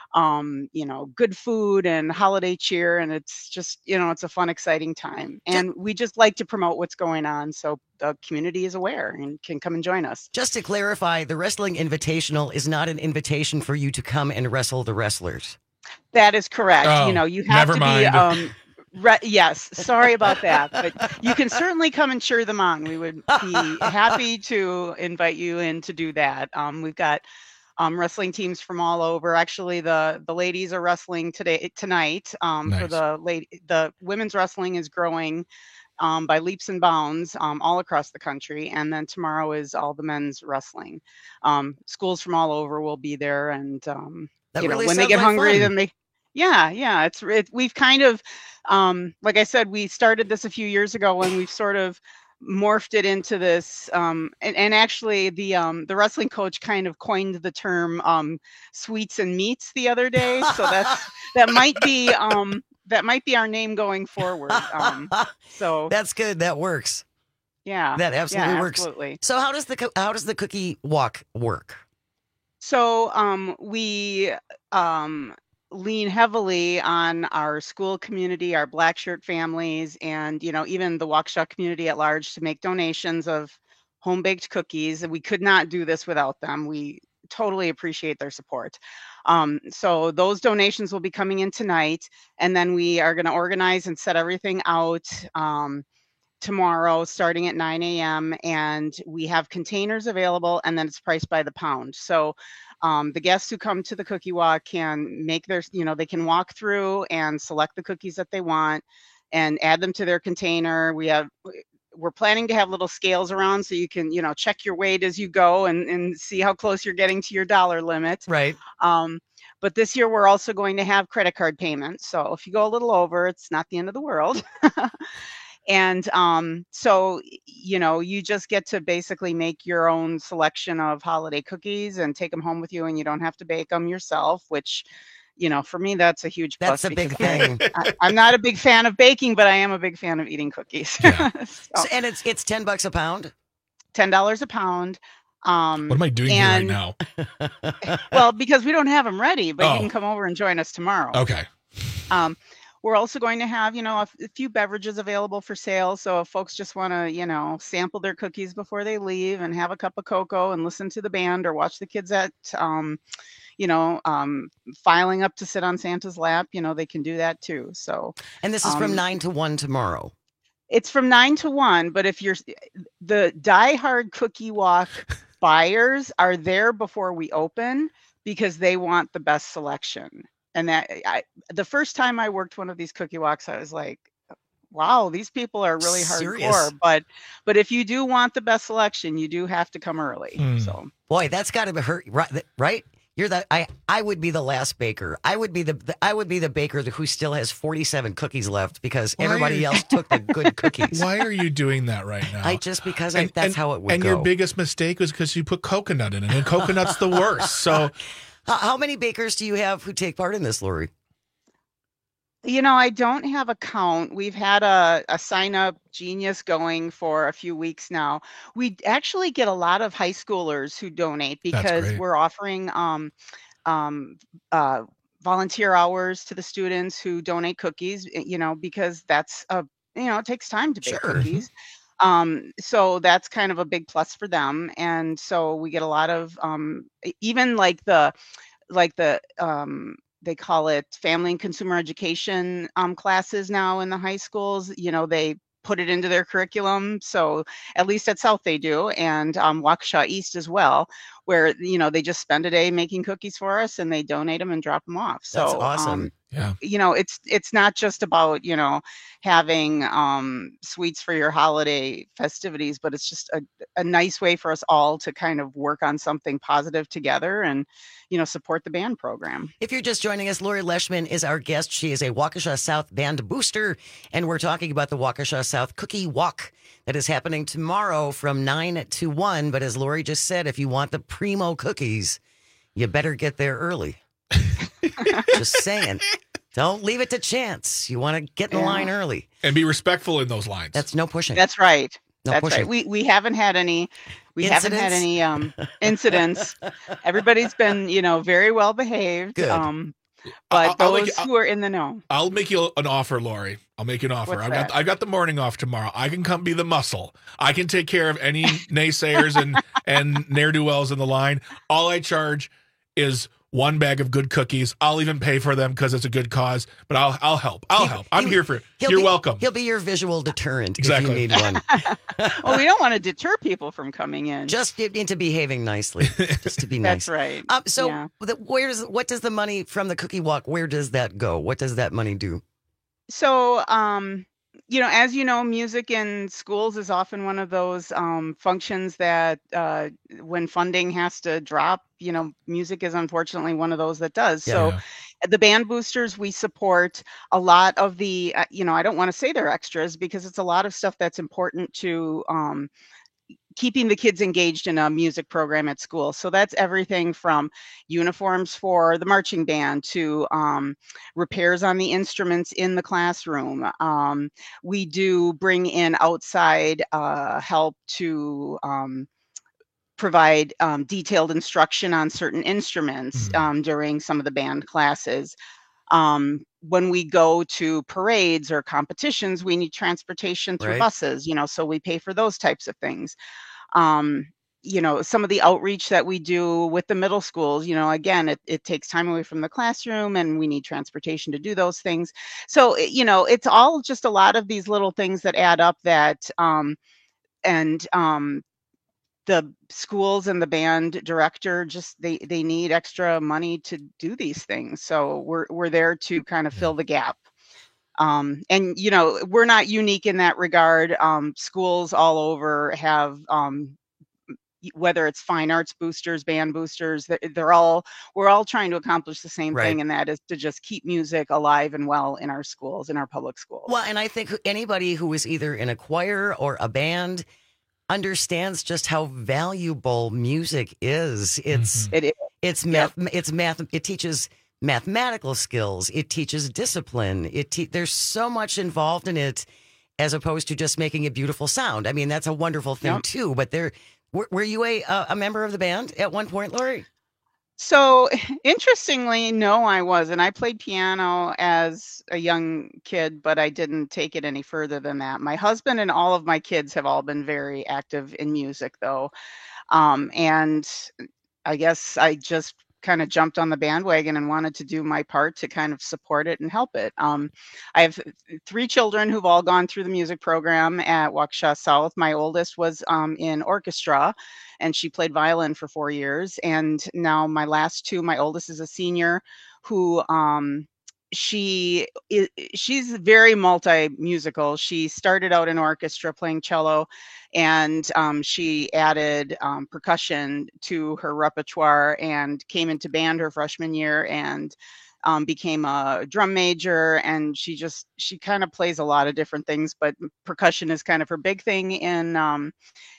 um, you know, good food and holiday cheer. And it's just, you know, it's a fun, exciting time. And we just like to promote what's going on so the community is aware and can come and join us. Just to clarify, the Wrestling Invitational is not an invitation for you to come and wrestle the wrestlers. That is correct. Oh, you know, you have never to mind. be, um, re- yes, sorry about that, but you can certainly come and cheer them on. We would be happy to invite you in to do that. Um, we've got um, wrestling teams from all over. Actually, the the ladies are wrestling today tonight. Um, Nice. For the lady, the women's wrestling is growing um, by leaps and bounds um, all across the country. And then tomorrow is all the men's wrestling. Um, schools from all over will be there, and um, That you know, really when they sounds get like hungry, fun. then they. Yeah, yeah, it's it, we've kind of, um, like I said, we started this a few years ago, and we've sort of morphed it into this. Um, and, and actually, the um, the wrestling coach kind of coined the term um, "sweets and meats" the other day. So that's that might be um, that might be our name going forward. Um, so That's good. That works. yeah, That absolutely yeah, works. Absolutely. So how does the co- how does the cookie walk work? So um, we um, lean heavily on our school community, our black shirt families, and you know even the Waukesha community at large to make donations of home baked cookies. And we could not do this without them. We totally appreciate their support. Um, so those donations will be coming in tonight, and then we are going to organize and set everything out. Um, tomorrow starting at nine a.m. and we have containers available, and then it's priced by the pound. So um, the guests who come to the cookie walk can make their, you know, they can walk through and select the cookies that they want and add them to their container. We have, we're planning to have little scales around so you can, you know, check your weight as you go and, and see how close you're getting to your dollar limit. Right. Um, but this year we're also going to have credit card payments. So if you go a little over, it's not the end of the world. And um, so, you know, you just get to basically make your own selection of holiday cookies and take them home with you, and you don't have to bake them yourself, which, you know, for me, that's a huge plus. That's a big because I- thing. I, I'm not a big fan of baking, but I am a big fan of eating cookies. So- and it's it's ten bucks a pound. ten dollars a pound. Um, What am I doing and, here right now? Well, because we don't have them ready, but Oh. you can come over and join us tomorrow. Okay. Um, we're also going to have, you know, a, f- a few beverages available for sale. So if folks just want to, you know, sample their cookies before they leave and have a cup of cocoa and listen to the band or watch the kids at, um, you know, um, filing up to sit on Santa's lap, you know, they can do that too. So, And this is from um, nine to one tomorrow. It's from nine to one, but if you're the diehard cookie walk buyers are there before we open because they want the best selection. And that I, the first time I worked one of these cookie walks, I was like, wow, these people are really Serious. hardcore. But but if you do want the best selection, you do have to come early. Hmm. So Boy, that's got to hurt, right? Right? You're the I. I would be the last baker. I would be the, the I would be the baker who still has forty-seven cookies left because Why everybody are- else took the good cookies. Why are you doing that right now? I just because I, And- that's and- how it would And go. your biggest mistake was because you put coconut in it, and coconut's the worst. So how, how many bakers do you have who take part in this, Lori? You know, I don't have a count. We've had a, a sign up genius going for a few weeks now. We actually get a lot of high schoolers who donate That's because great. we're offering um, um, uh, volunteer hours to the students who donate cookies, y- you know, because that's a, you know, it takes time to bake Sure. cookies. Um, so that's kind of a big plus for them. And so we get a lot of um, e- even like the, like the, um, they call it family and consumer education um, classes now in the high schools. You know, they put it into their curriculum. So at least at South they do, and um, Waukesha East as well, where, you know, they just spend a day making cookies for us and they donate them and drop them off. So That's awesome. um, yeah. you know, it's it's not just about, you know, having um, sweets for your holiday festivities, but it's just a, a nice way for us all to kind of work on something positive together and, you know, support the band program. If you're just joining us, Lori Leishman is our guest. She is a Waukesha South band booster, and we're talking about the Waukesha South Cookie Walk that is happening tomorrow from nine to one. But as Lori just said, if you want the primo cookies, you better get there early. Just saying. Don't leave it to chance. You want to get in Yeah. line early. and be respectful in those lines. That's no pushing. That's right. No That's pushing. right. We we haven't had any we haven't had Incidents? any um incidents. Everybody's been, you know, very well behaved. Good. Um I'll- but I'll make those you- who are in the know. I'll make you an offer, Lori. I'll make you an offer. What's I've got that? I've got the morning off tomorrow. I can come be the muscle. I can take care of any naysayers and and ne'er do wells in the line. All I charge is one bag of good cookies. I'll even pay for them because it's a good cause, but I'll I'll help. I'll He- help. I'm he- here for it. he'll You're be- welcome. He'll be your visual deterrent Exactly. if you need one. Well, we don't want to deter people from coming in. Just into behaving nicely, just to be nice. That's right. Um, so, Yeah. the, where does what does the money from the cookie walk? Where does that go? What does that money do? So, um, you know, as you know, music in schools is often one of those um, functions that uh, when funding has to drop, you know, music is unfortunately one of those that does. So, Yeah. the band boosters, we support a lot of the, uh, you know, I don't want to say they're extras because it's a lot of stuff that's important to um, keeping the kids engaged in a music program at school. So that's everything from uniforms for the marching band to um, repairs on the instruments in the classroom. Um, we do bring in outside uh, help to um, provide um, detailed instruction on certain instruments um, during some of the band classes. Um, when we go to parades or competitions, we need transportation through Right. buses, you know, so we pay for those types of things. Um, you know, some of the outreach that we do with the middle schools, you know, again, it, it takes time away from the classroom and we need transportation to do those things. So, it- you know, it's all just a lot of these little things that add up that, um, and, um, the schools and the band director just they they need extra money to do these things, so we're we're there to kind of fill the gap. Um, and you know we're not unique in that regard. Um, schools all over have um, y- whether it's fine arts boosters, band boosters, they're, they're all we're all trying to accomplish the same Right. thing, and that is to just keep music alive and well in our schools, in our public schools. Well, and I think anybody who is either in a choir or a band understands just how valuable music is. It's It is. it's math. It's math. It teaches mathematical skills. It teaches discipline. It te- there's so much involved in it, as opposed to just making a beautiful sound. I mean, that's a wonderful thing Yep. too. But there, were, were you a uh, a member of the band at one point, Lori? So interestingly, no, I wasn't. I played piano as a young kid, but I didn't take it any further than that. My husband and all of my kids have all been very active in music, though. Um, and I guess I just kind of jumped on the bandwagon and wanted to do my part to kind of support it and help it. Um, I have th- three children who've all gone through the music program at Waukesha South. My oldest was um, in orchestra, and she played violin for four years. And now my last two, my oldest is a senior who um, she is, she's very multi-musical. She started out in orchestra playing cello, and um, she added um, percussion to her repertoire and came into band her freshman year and um, became a drum major. And she just she kind of plays a lot of different things, but percussion is kind of her big thing in um,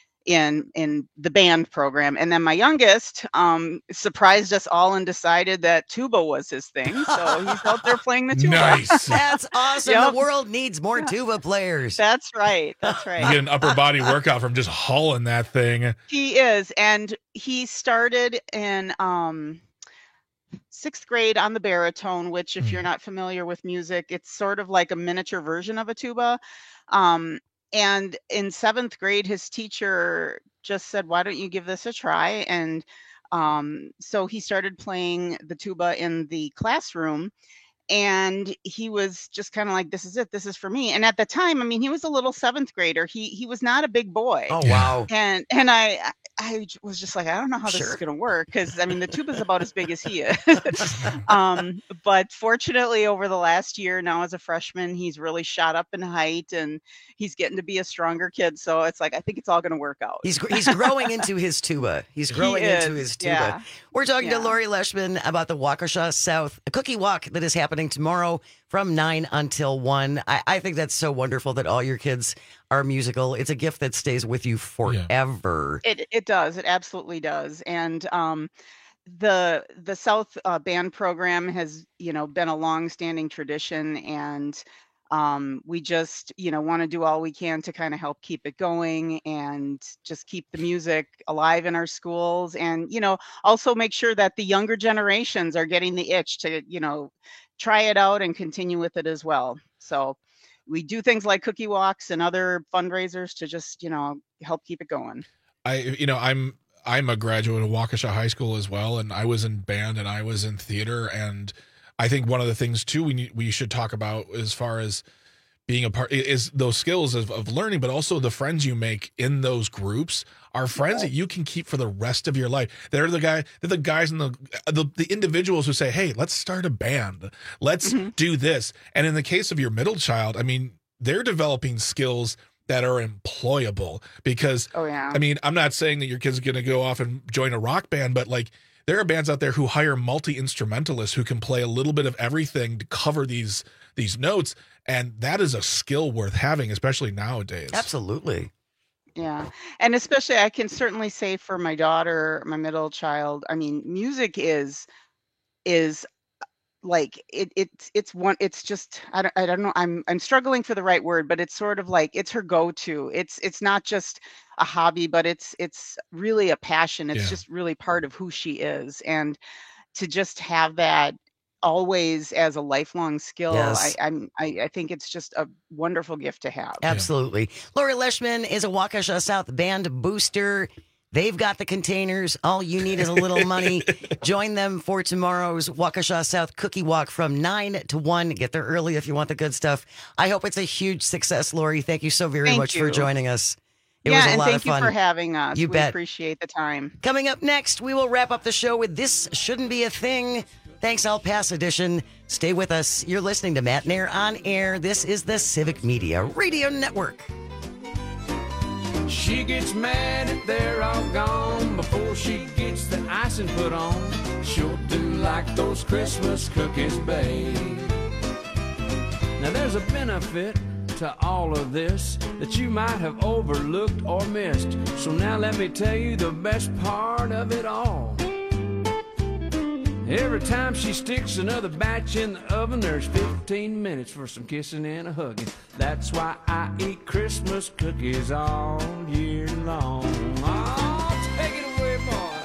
in in the band program. And then my youngest um surprised us all and decided that tuba was his thing, so he's out there playing the tuba. Nice. That's awesome. Yep. The world needs more tuba players. That's right, that's right. You get an upper body workout from just hauling that thing. He is, and he started in um sixth grade on the baritone, which if you're not familiar with music, it's sort of like a miniature version of a tuba. Um, and in seventh grade, his teacher just said, "Why don't you give this a try?" And um, so he started playing the tuba in the classroom. And he was just kind of like, "This is it. This is for me." And at the time, I mean, he was a little seventh grader. He he was not a big boy. Oh wow! And and I I j- was just like, I don't know how this is Sure. going to work, because I mean, the tuba's about as big as he is. um, but fortunately, over the last year, now as a freshman, he's really shot up in height and he's getting to be a stronger kid. So it's like, I think it's all going to work out. He's gr- he's growing into his tuba. He's He growing into is, his tuba. yeah. We're talking Yeah. to Lori Leishman about the Waukesha South Cookie Walk that is happening tomorrow from nine until one. I, I think that's so wonderful that all your kids are musical. It's a gift that stays with you forever. It it does. It absolutely does. And um, the the South uh, Band program has, you know, been a long-standing tradition, and um, we just, you know, want to do all we can to kind of help keep it going and just keep the music alive in our schools, and you know, also make sure that the younger generations are getting the itch to, you know, try it out and continue with it as well. So we do things like cookie walks and other fundraisers to just, you know, help keep it going. I, you know, I'm I'm a graduate of Waukesha High School as well, and I was in band and I was in theater. And I think one of the things too we need, we should talk about as far as being a part is those skills of, of learning, but also the friends you make in those groups are friends that you can keep for the rest of your life. They're the guy, they're the guys and the, the the individuals who say, "Hey, let's start a band. Let's mm-hmm. do this." And in the case of your middle child, I mean, they're developing skills that are employable because, oh, yeah. I mean, I'm not saying that your kid's going to go off and join a rock band, but like there are bands out there who hire multi-instrumentalists who can play a little bit of everything to cover these these notes. And that is a skill worth having, especially nowadays. Absolutely. Yeah. And especially I can certainly say for my daughter, my middle child, I mean, music is, is like it, it's, it's one, it's just, I don't, I don't know. I'm, I'm struggling for the right word, but it's sort of like, it's her go-to. It's, it's not just a hobby, but it's, it's really a passion. It's Yeah. just really part of who she is. And to just have that always as a lifelong skill, Yes. I, I'm, I, I think it's just a wonderful gift to have. Absolutely. Lori Leishman is a Waukesha South band booster. They've got the containers. All you need is a little money. Join them for tomorrow's Waukesha South Cookie Walk from nine to one. Get there early if you want the good stuff. I hope it's a huge success, Lori. Thank you so very Thank much for you. joining us. It yeah, was a and lot thank of fun. you for having us. You we bet. appreciate the time. Coming up next, we will wrap up the show with This Shouldn't Be a Thing. Thanks, El Paso edition. Stay with us. You're listening to Matt Nair on Air. This is the Civic Media Radio Network. She gets mad if they're all gone before she gets the icing put on. She'll do like those Christmas cookies, babe. Now there's a benefit to all of this that you might have overlooked or missed. So now let me tell you the best part of it all. Every time she sticks another batch in the oven, there's fifteen minutes for some kissing and a hugging. That's why I eat Christmas cookies all year long. Oh, take it away,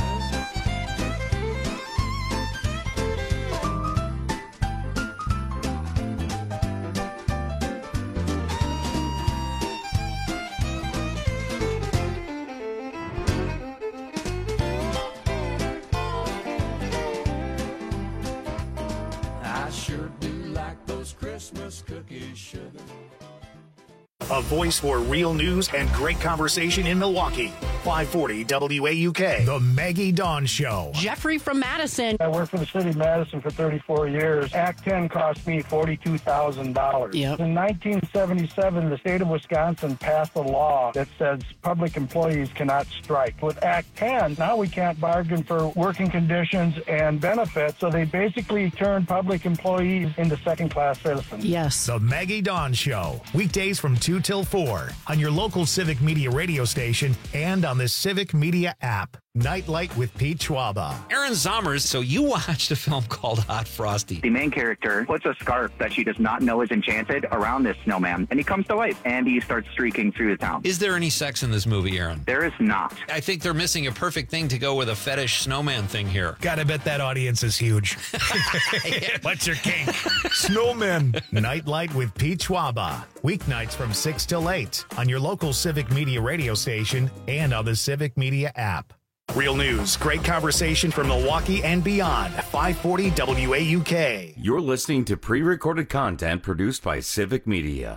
I sure do like those Christmas cookies, sugar. A voice for real news and great conversation in Milwaukee. five forty W A U K. The Maggie Dawn Show. Jeffrey from Madison. I worked for the city of Madison for thirty-four years. Act ten cost me forty-two thousand dollars. Yep. In nineteen seventy-seven, the state of Wisconsin passed a law that says public employees cannot strike. With Act ten, now we can't bargain for working conditions and benefits, so they basically turned public employees into second-class citizens. Yes. The Maggie Dawn Show. Weekdays from two till four on your local Civic Media radio station and on the Civic Media app. Nightlight with Pete Schwaba. Aaron Zommers, so you watched a film called Hot Frosty. The main character puts a scarf that she does not know is enchanted around this snowman, and he comes to life, and he starts streaking through the town. Is there any sex in this movie, Aaron? There is not. I think they're missing a perfect thing to go with a fetish snowman thing here. Gotta bet that audience is huge. What's your kink? Snowmen. Nightlight with Pete Schwaba. Weeknights from six till eight on your local Civic Media radio station and on the Civic Media app. Real news, great conversation from Milwaukee and beyond. five forty W A U K. You're listening to pre-recorded content produced by Civic Media.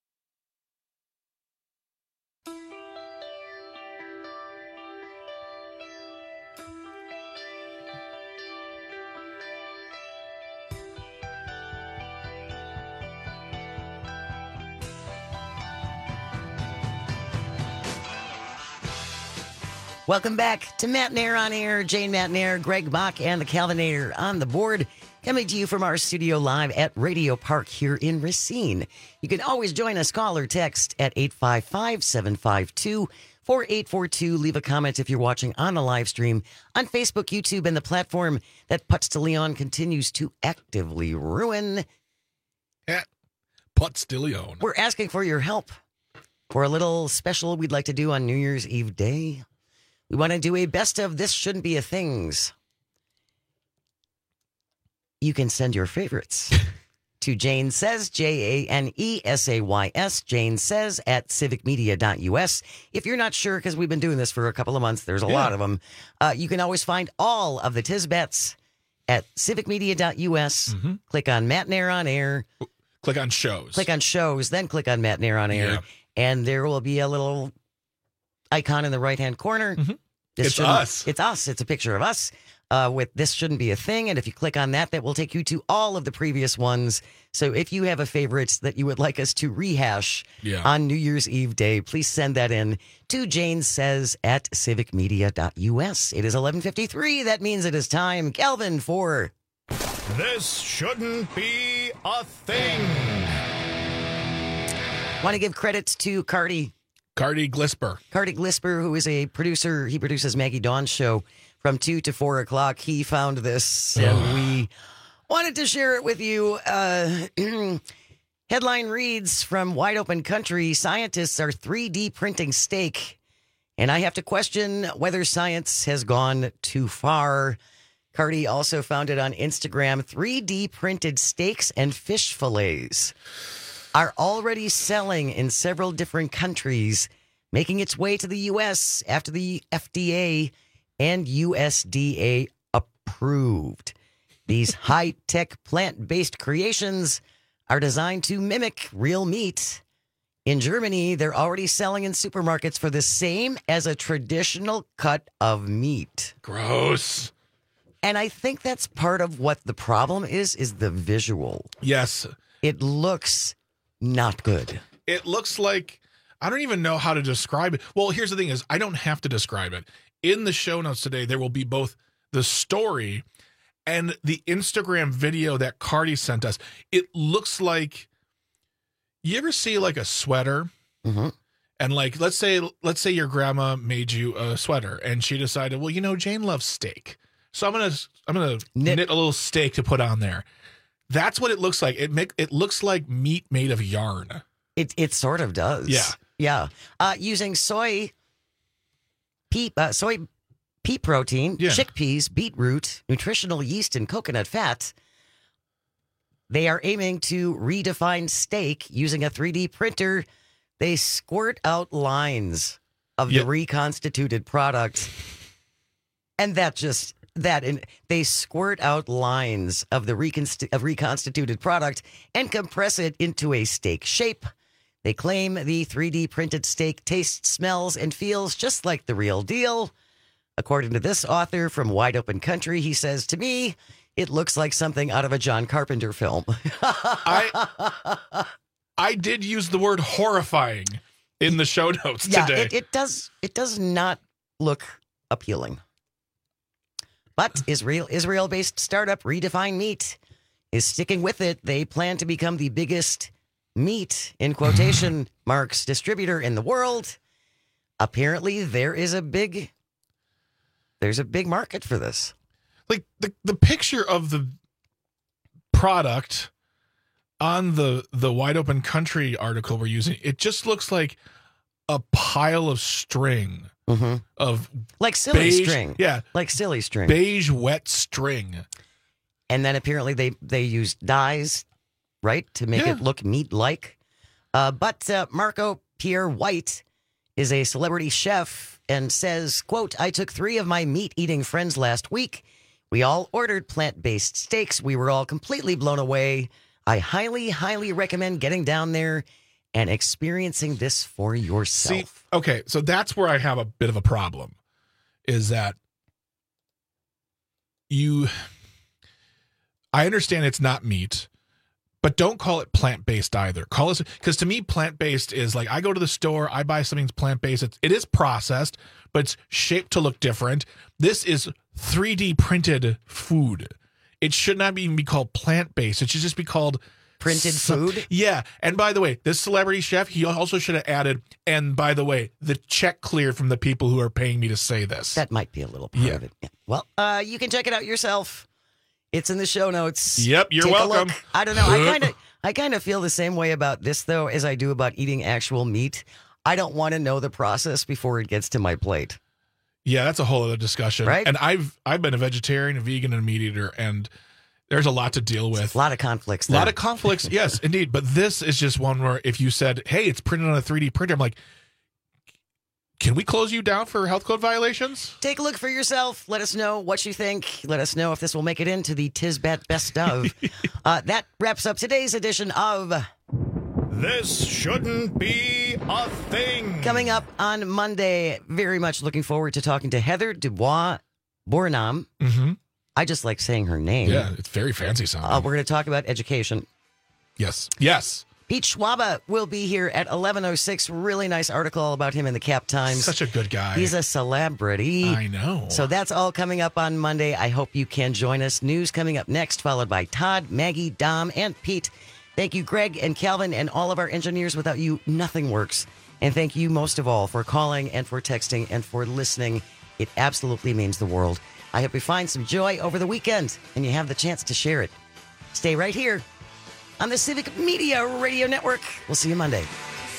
Welcome back to Matt Nair on Air. Jane Matt Nair, Greg Bach, and the Calvinator on the board. Coming to you from our studio live at Radio Park here in Racine. You can always join us. Call or text at eight five five, seven five two, four eight four two. Leave a comment if you're watching on the live stream on Facebook, YouTube, and the platform that Putz de Leon continues to actively ruin. At Putz de Leon. We're asking for your help for a little special we'd like to do on New Year's Eve day. We want to do a best of This Shouldn't Be a Things. You can send your favorites to Jane Says, J A N E S A Y S, Jane Says at civic media dot U S. If you're not sure, because we've been doing this for a couple of months, there's a Yeah. lot of them, uh, you can always find all of the Tisbets at civic media dot U S. Mm-hmm. Click on Matt Nair on Air. Click on shows. Click on shows, then click on Matt Nair on Air. Yeah. And there will be a little icon in the right-hand corner. This Mm-hmm. It's shouldn't- us. It's us. It's a picture of us uh, with This Shouldn't Be a Thing. And if you click on that, that will take you to all of the previous ones. So if you have a favorite that you would like us to rehash Yeah. on New Year's Eve day, please send that in to Jane Says at civic media dot U S. It is eleven fifty-three. That means it is time, Calvin, for... This shouldn't be a thing. Want to give credit to Cardi. Cardi Glisper. Cardi Glisper, who is a producer. He produces Maggie Dawn's show from two to four o'clock. He found this, and we wanted to share it with you. Uh, headline reads from Wide Open Country, scientists are three D printing steak. And I have to question whether science has gone too far. Cardi also found it on Instagram. three D printed steaks and fish fillets are already selling in several different countries, making its way to the U S after the F D A and U S D A approved. These high-tech plant-based creations are designed to mimic real meat. In Germany, they're already selling in supermarkets for the same as a traditional cut of meat. Gross. And I think that's part of what the problem is, is the visual. Yes. It looks not good. It looks like, I don't even know how to describe it. Well, here's the thing is, I don't have to describe it. In the show notes today, there will be both the story and the Instagram video that Cardi sent us. It looks like, you ever see like a sweater? Mm-hmm. And like, let's say, let's say your grandma made you a sweater and she decided, well, you know, Jane loves steak. So I'm going to, I'm going to knit. knit a little steak to put on there. That's what it looks like. It make it looks like meat made of yarn. It it sort of does. Yeah. Yeah. Uh, using soy pea, uh, soy pea protein, Yeah. chickpeas, beetroot, nutritional yeast, and coconut fat. They are aiming to redefine steak using a three D printer. They squirt out lines of Yeah. the reconstituted product. And that just that in they squirt out lines of the reconst- of reconstituted product and compress it into a steak shape. They claim the three D printed steak tastes, smells, and feels just like the real deal. According to this author from Wide Open Country, he says, to me, it looks like something out of a John Carpenter film. I I did use the word horrifying in the show notes yeah, today. it, it does it does not look appealing. But Israel Israel-based startup Redefine Meat is sticking with it. They plan to become the biggest meat, in quotation marks, distributor in the world. Apparently, there is a big there's a big market for this. Like the, the picture of the product on the the Wide Open Country article we're using, it just looks like a pile of string. Mm-hmm. Of like silly beige, string. Yeah. Like silly string. Beige wet string. And then apparently they, they use dyes, right, to make Yeah. it look meat-like. Uh, but uh, Marco Pierre White is a celebrity chef and says, quote, I took three of my meat-eating friends last week. We all ordered plant-based steaks. We were all completely blown away. I highly, highly recommend getting down there and experiencing this for yourself. See, okay, so that's where I have a bit of a problem, is that you, I understand it's not meat, but don't call it plant-based either. Call it, because to me, plant-based is like, I go to the store, I buy something that's plant-based. It's, it is processed, but it's shaped to look different. This is three D printed food. It should not even be called plant-based. It should just be called printed so, food. Yeah. And by the way, this celebrity chef, he also should have added, and by the way, the check cleared from the people who are paying me to say this. That might be a little part yeah. of it. Yeah. Well, uh, you can check it out yourself. It's in the show notes. Yep, you're Take a welcome. look. I don't know. I kind of I kind of feel the same way about this, though, as I do about eating actual meat. I don't want to know the process before it gets to my plate. Yeah, that's a whole other discussion. Right? And I've I've been a vegetarian, a vegan, and a meat eater, and There's a lot to deal with. A lot of conflicts A there. lot of conflicts, yes, indeed. But this is just one where if you said, hey, it's printed on a three D printer, I'm like, can we close you down for health code violations? Take a look for yourself. Let us know what you think. Let us know if this will make it into the Tisbat Best Of. uh, that wraps up today's edition of This Shouldn't Be a Thing. Coming up on Monday, very much looking forward to talking to Heather Dubois Bournam. Mm-hmm. I just like saying her name. Yeah, it's very fancy sounding. Uh, we're going to talk about education. Yes. Yes. Pete Schwaba will be here at eleven oh six. Really nice article about him in the Cap Times. Such a good guy. He's a celebrity. I know. So that's all coming up on Monday. I hope you can join us. News coming up next, followed by Todd, Maggie, Dom, and Pete. Thank you, Greg and Calvin, and all of our engineers. Without you, nothing works. And thank you most of all for calling and for texting and for listening. It absolutely means the world. I hope you find some joy over the weekend and you have the chance to share it. Stay right here on the Civic Media Radio Network. We'll see you Monday.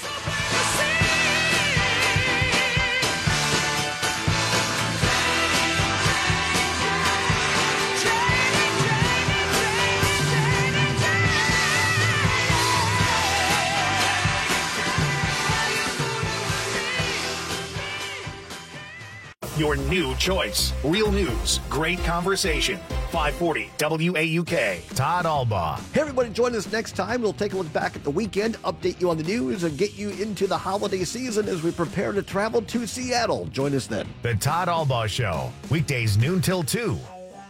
Your new choice. Real news, great conversation. five forty W A U K. Todd Albaugh. Hey, everybody, join us next time. We'll take a look back at the weekend, update you on the news, and get you into the holiday season as we prepare to travel to Seattle. Join us then. The Todd Albaugh Show. Weekdays noon till two.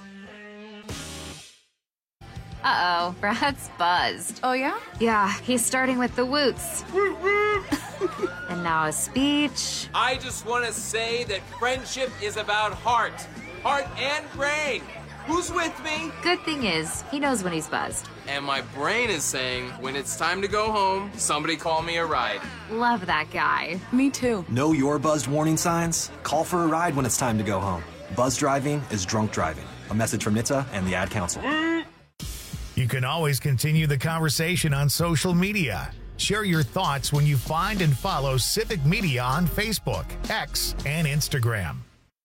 Uh-oh, Brad's buzzed. Oh, yeah? Yeah, he's starting with the woots. And now a speech. I just want to say that friendship is about heart. Heart and brain. Who's with me? Good thing is, he knows when he's buzzed. And my brain is saying, when it's time to go home, somebody call me a ride. Love that guy. Me too. Know your buzzed warning signs? Call for a ride when it's time to go home. Buzz driving is drunk driving. A message from N H T S A and the Ad Council. You can always continue the conversation on social media. Share your thoughts when you find and follow Civic Media on Facebook, X, and Instagram.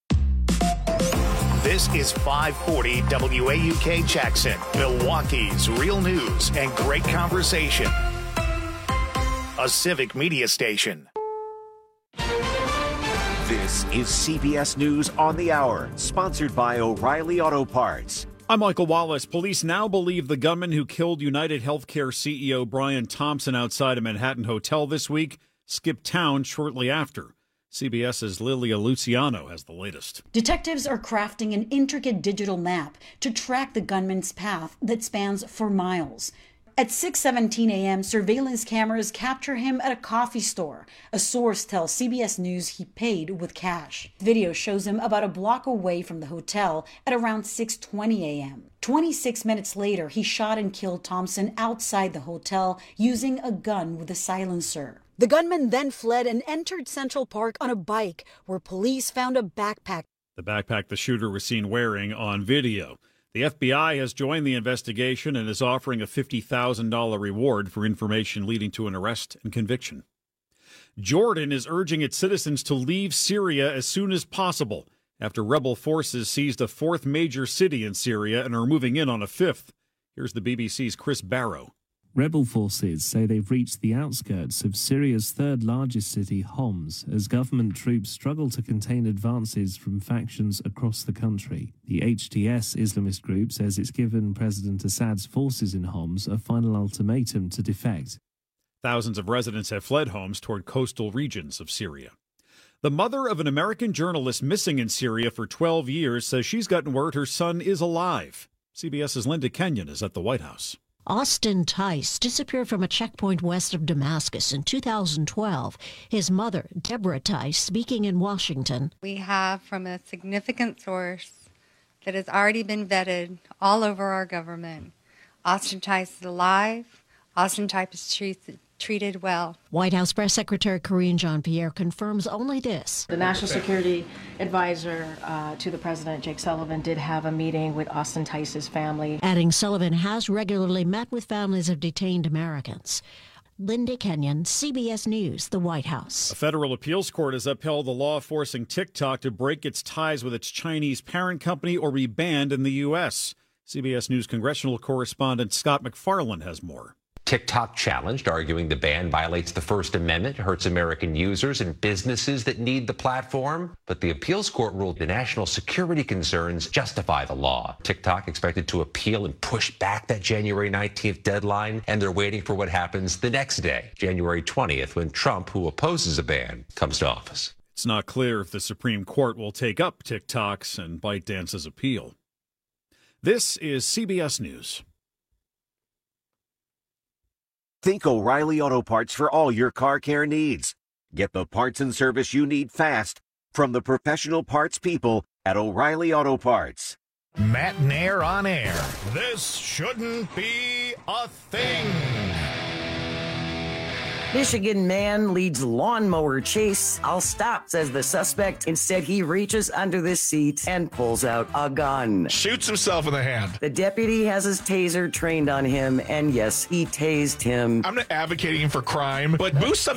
This is five forty W A U K Jackson, Milwaukee's real news and great conversation. A Civic Media station. This is C B S News on the Hour, sponsored by O'Reilly Auto Parts. I'm Michael Wallace. Police now believe the gunman who killed United Healthcare C E O Brian Thompson outside a Manhattan hotel this week skipped town shortly after. CBS's Lilia Luciano has the latest. Detectives are crafting an intricate digital map to track the gunman's path that spans for miles. At six seventeen a.m., surveillance cameras capture him at a coffee store. A source tells C B S News he paid with cash. Video shows him about a block away from the hotel at around six twenty a.m. twenty-six minutes later, he shot and killed Thompson outside the hotel using a gun with a silencer. The gunman then fled and entered Central Park on a bike, where police found a backpack. The backpack the shooter was seen wearing on video. The F B I has joined the investigation and is offering a fifty thousand dollars reward for information leading to an arrest and conviction. Jordan is urging its citizens to leave Syria as soon as possible after rebel forces seized a fourth major city in Syria and are moving in on a fifth. Here's the B B C's Chris Barrow. Rebel forces say they've reached the outskirts of Syria's third largest city, Homs, as government troops struggle to contain advances from factions across the country. The H T S Islamist group says it's given President Assad's forces in Homs a final ultimatum to defect. Thousands of residents have fled Homs toward coastal regions of Syria. The mother of an American journalist missing in Syria for twelve years says she's gotten word her son is alive. CBS's Linda Kenyon is at the White House. Austin Tice disappeared from a checkpoint west of Damascus in two thousand twelve. His mother, Deborah Tice, speaking in Washington. We have from a significant source that has already been vetted all over our government. Austin Tice is alive. Austin Tice is treated, treated well. White House Press Secretary Karine Jean-Pierre confirms only this. The National Security Advisor uh, to the President, Jake Sullivan, did have a meeting with Austin Tice's family. Adding Sullivan has regularly met with families of detained Americans. Linda Kenyon, C B S News, the White House. A federal appeals court has upheld the law forcing TikTok to break its ties with its Chinese parent company or be banned in the U S. C B S News congressional correspondent Scott McFarland has more. TikTok challenged, arguing the ban violates the First Amendment, hurts American users and businesses that need the platform. But the appeals court ruled the national security concerns justify the law. TikTok expected to appeal and push back that January nineteenth deadline, and they're waiting for what happens the next day, January twentieth, when Trump, who opposes a ban, comes to office. It's not clear if the Supreme Court will take up TikTok's and ByteDance's appeal. This is C B S News. Think O'Reilly Auto Parts for all your car care needs. Get the parts and service you need fast from the professional parts people at O'Reilly Auto Parts. Matt Nair on air. This shouldn't be a thing. Michigan man leads lawnmower chase. I'll stop, says the suspect. Instead, he reaches under the seat and pulls out a gun. Shoots himself in the hand. The deputy has his taser trained on him, and yes, he tased him. I'm not advocating for crime, but boost some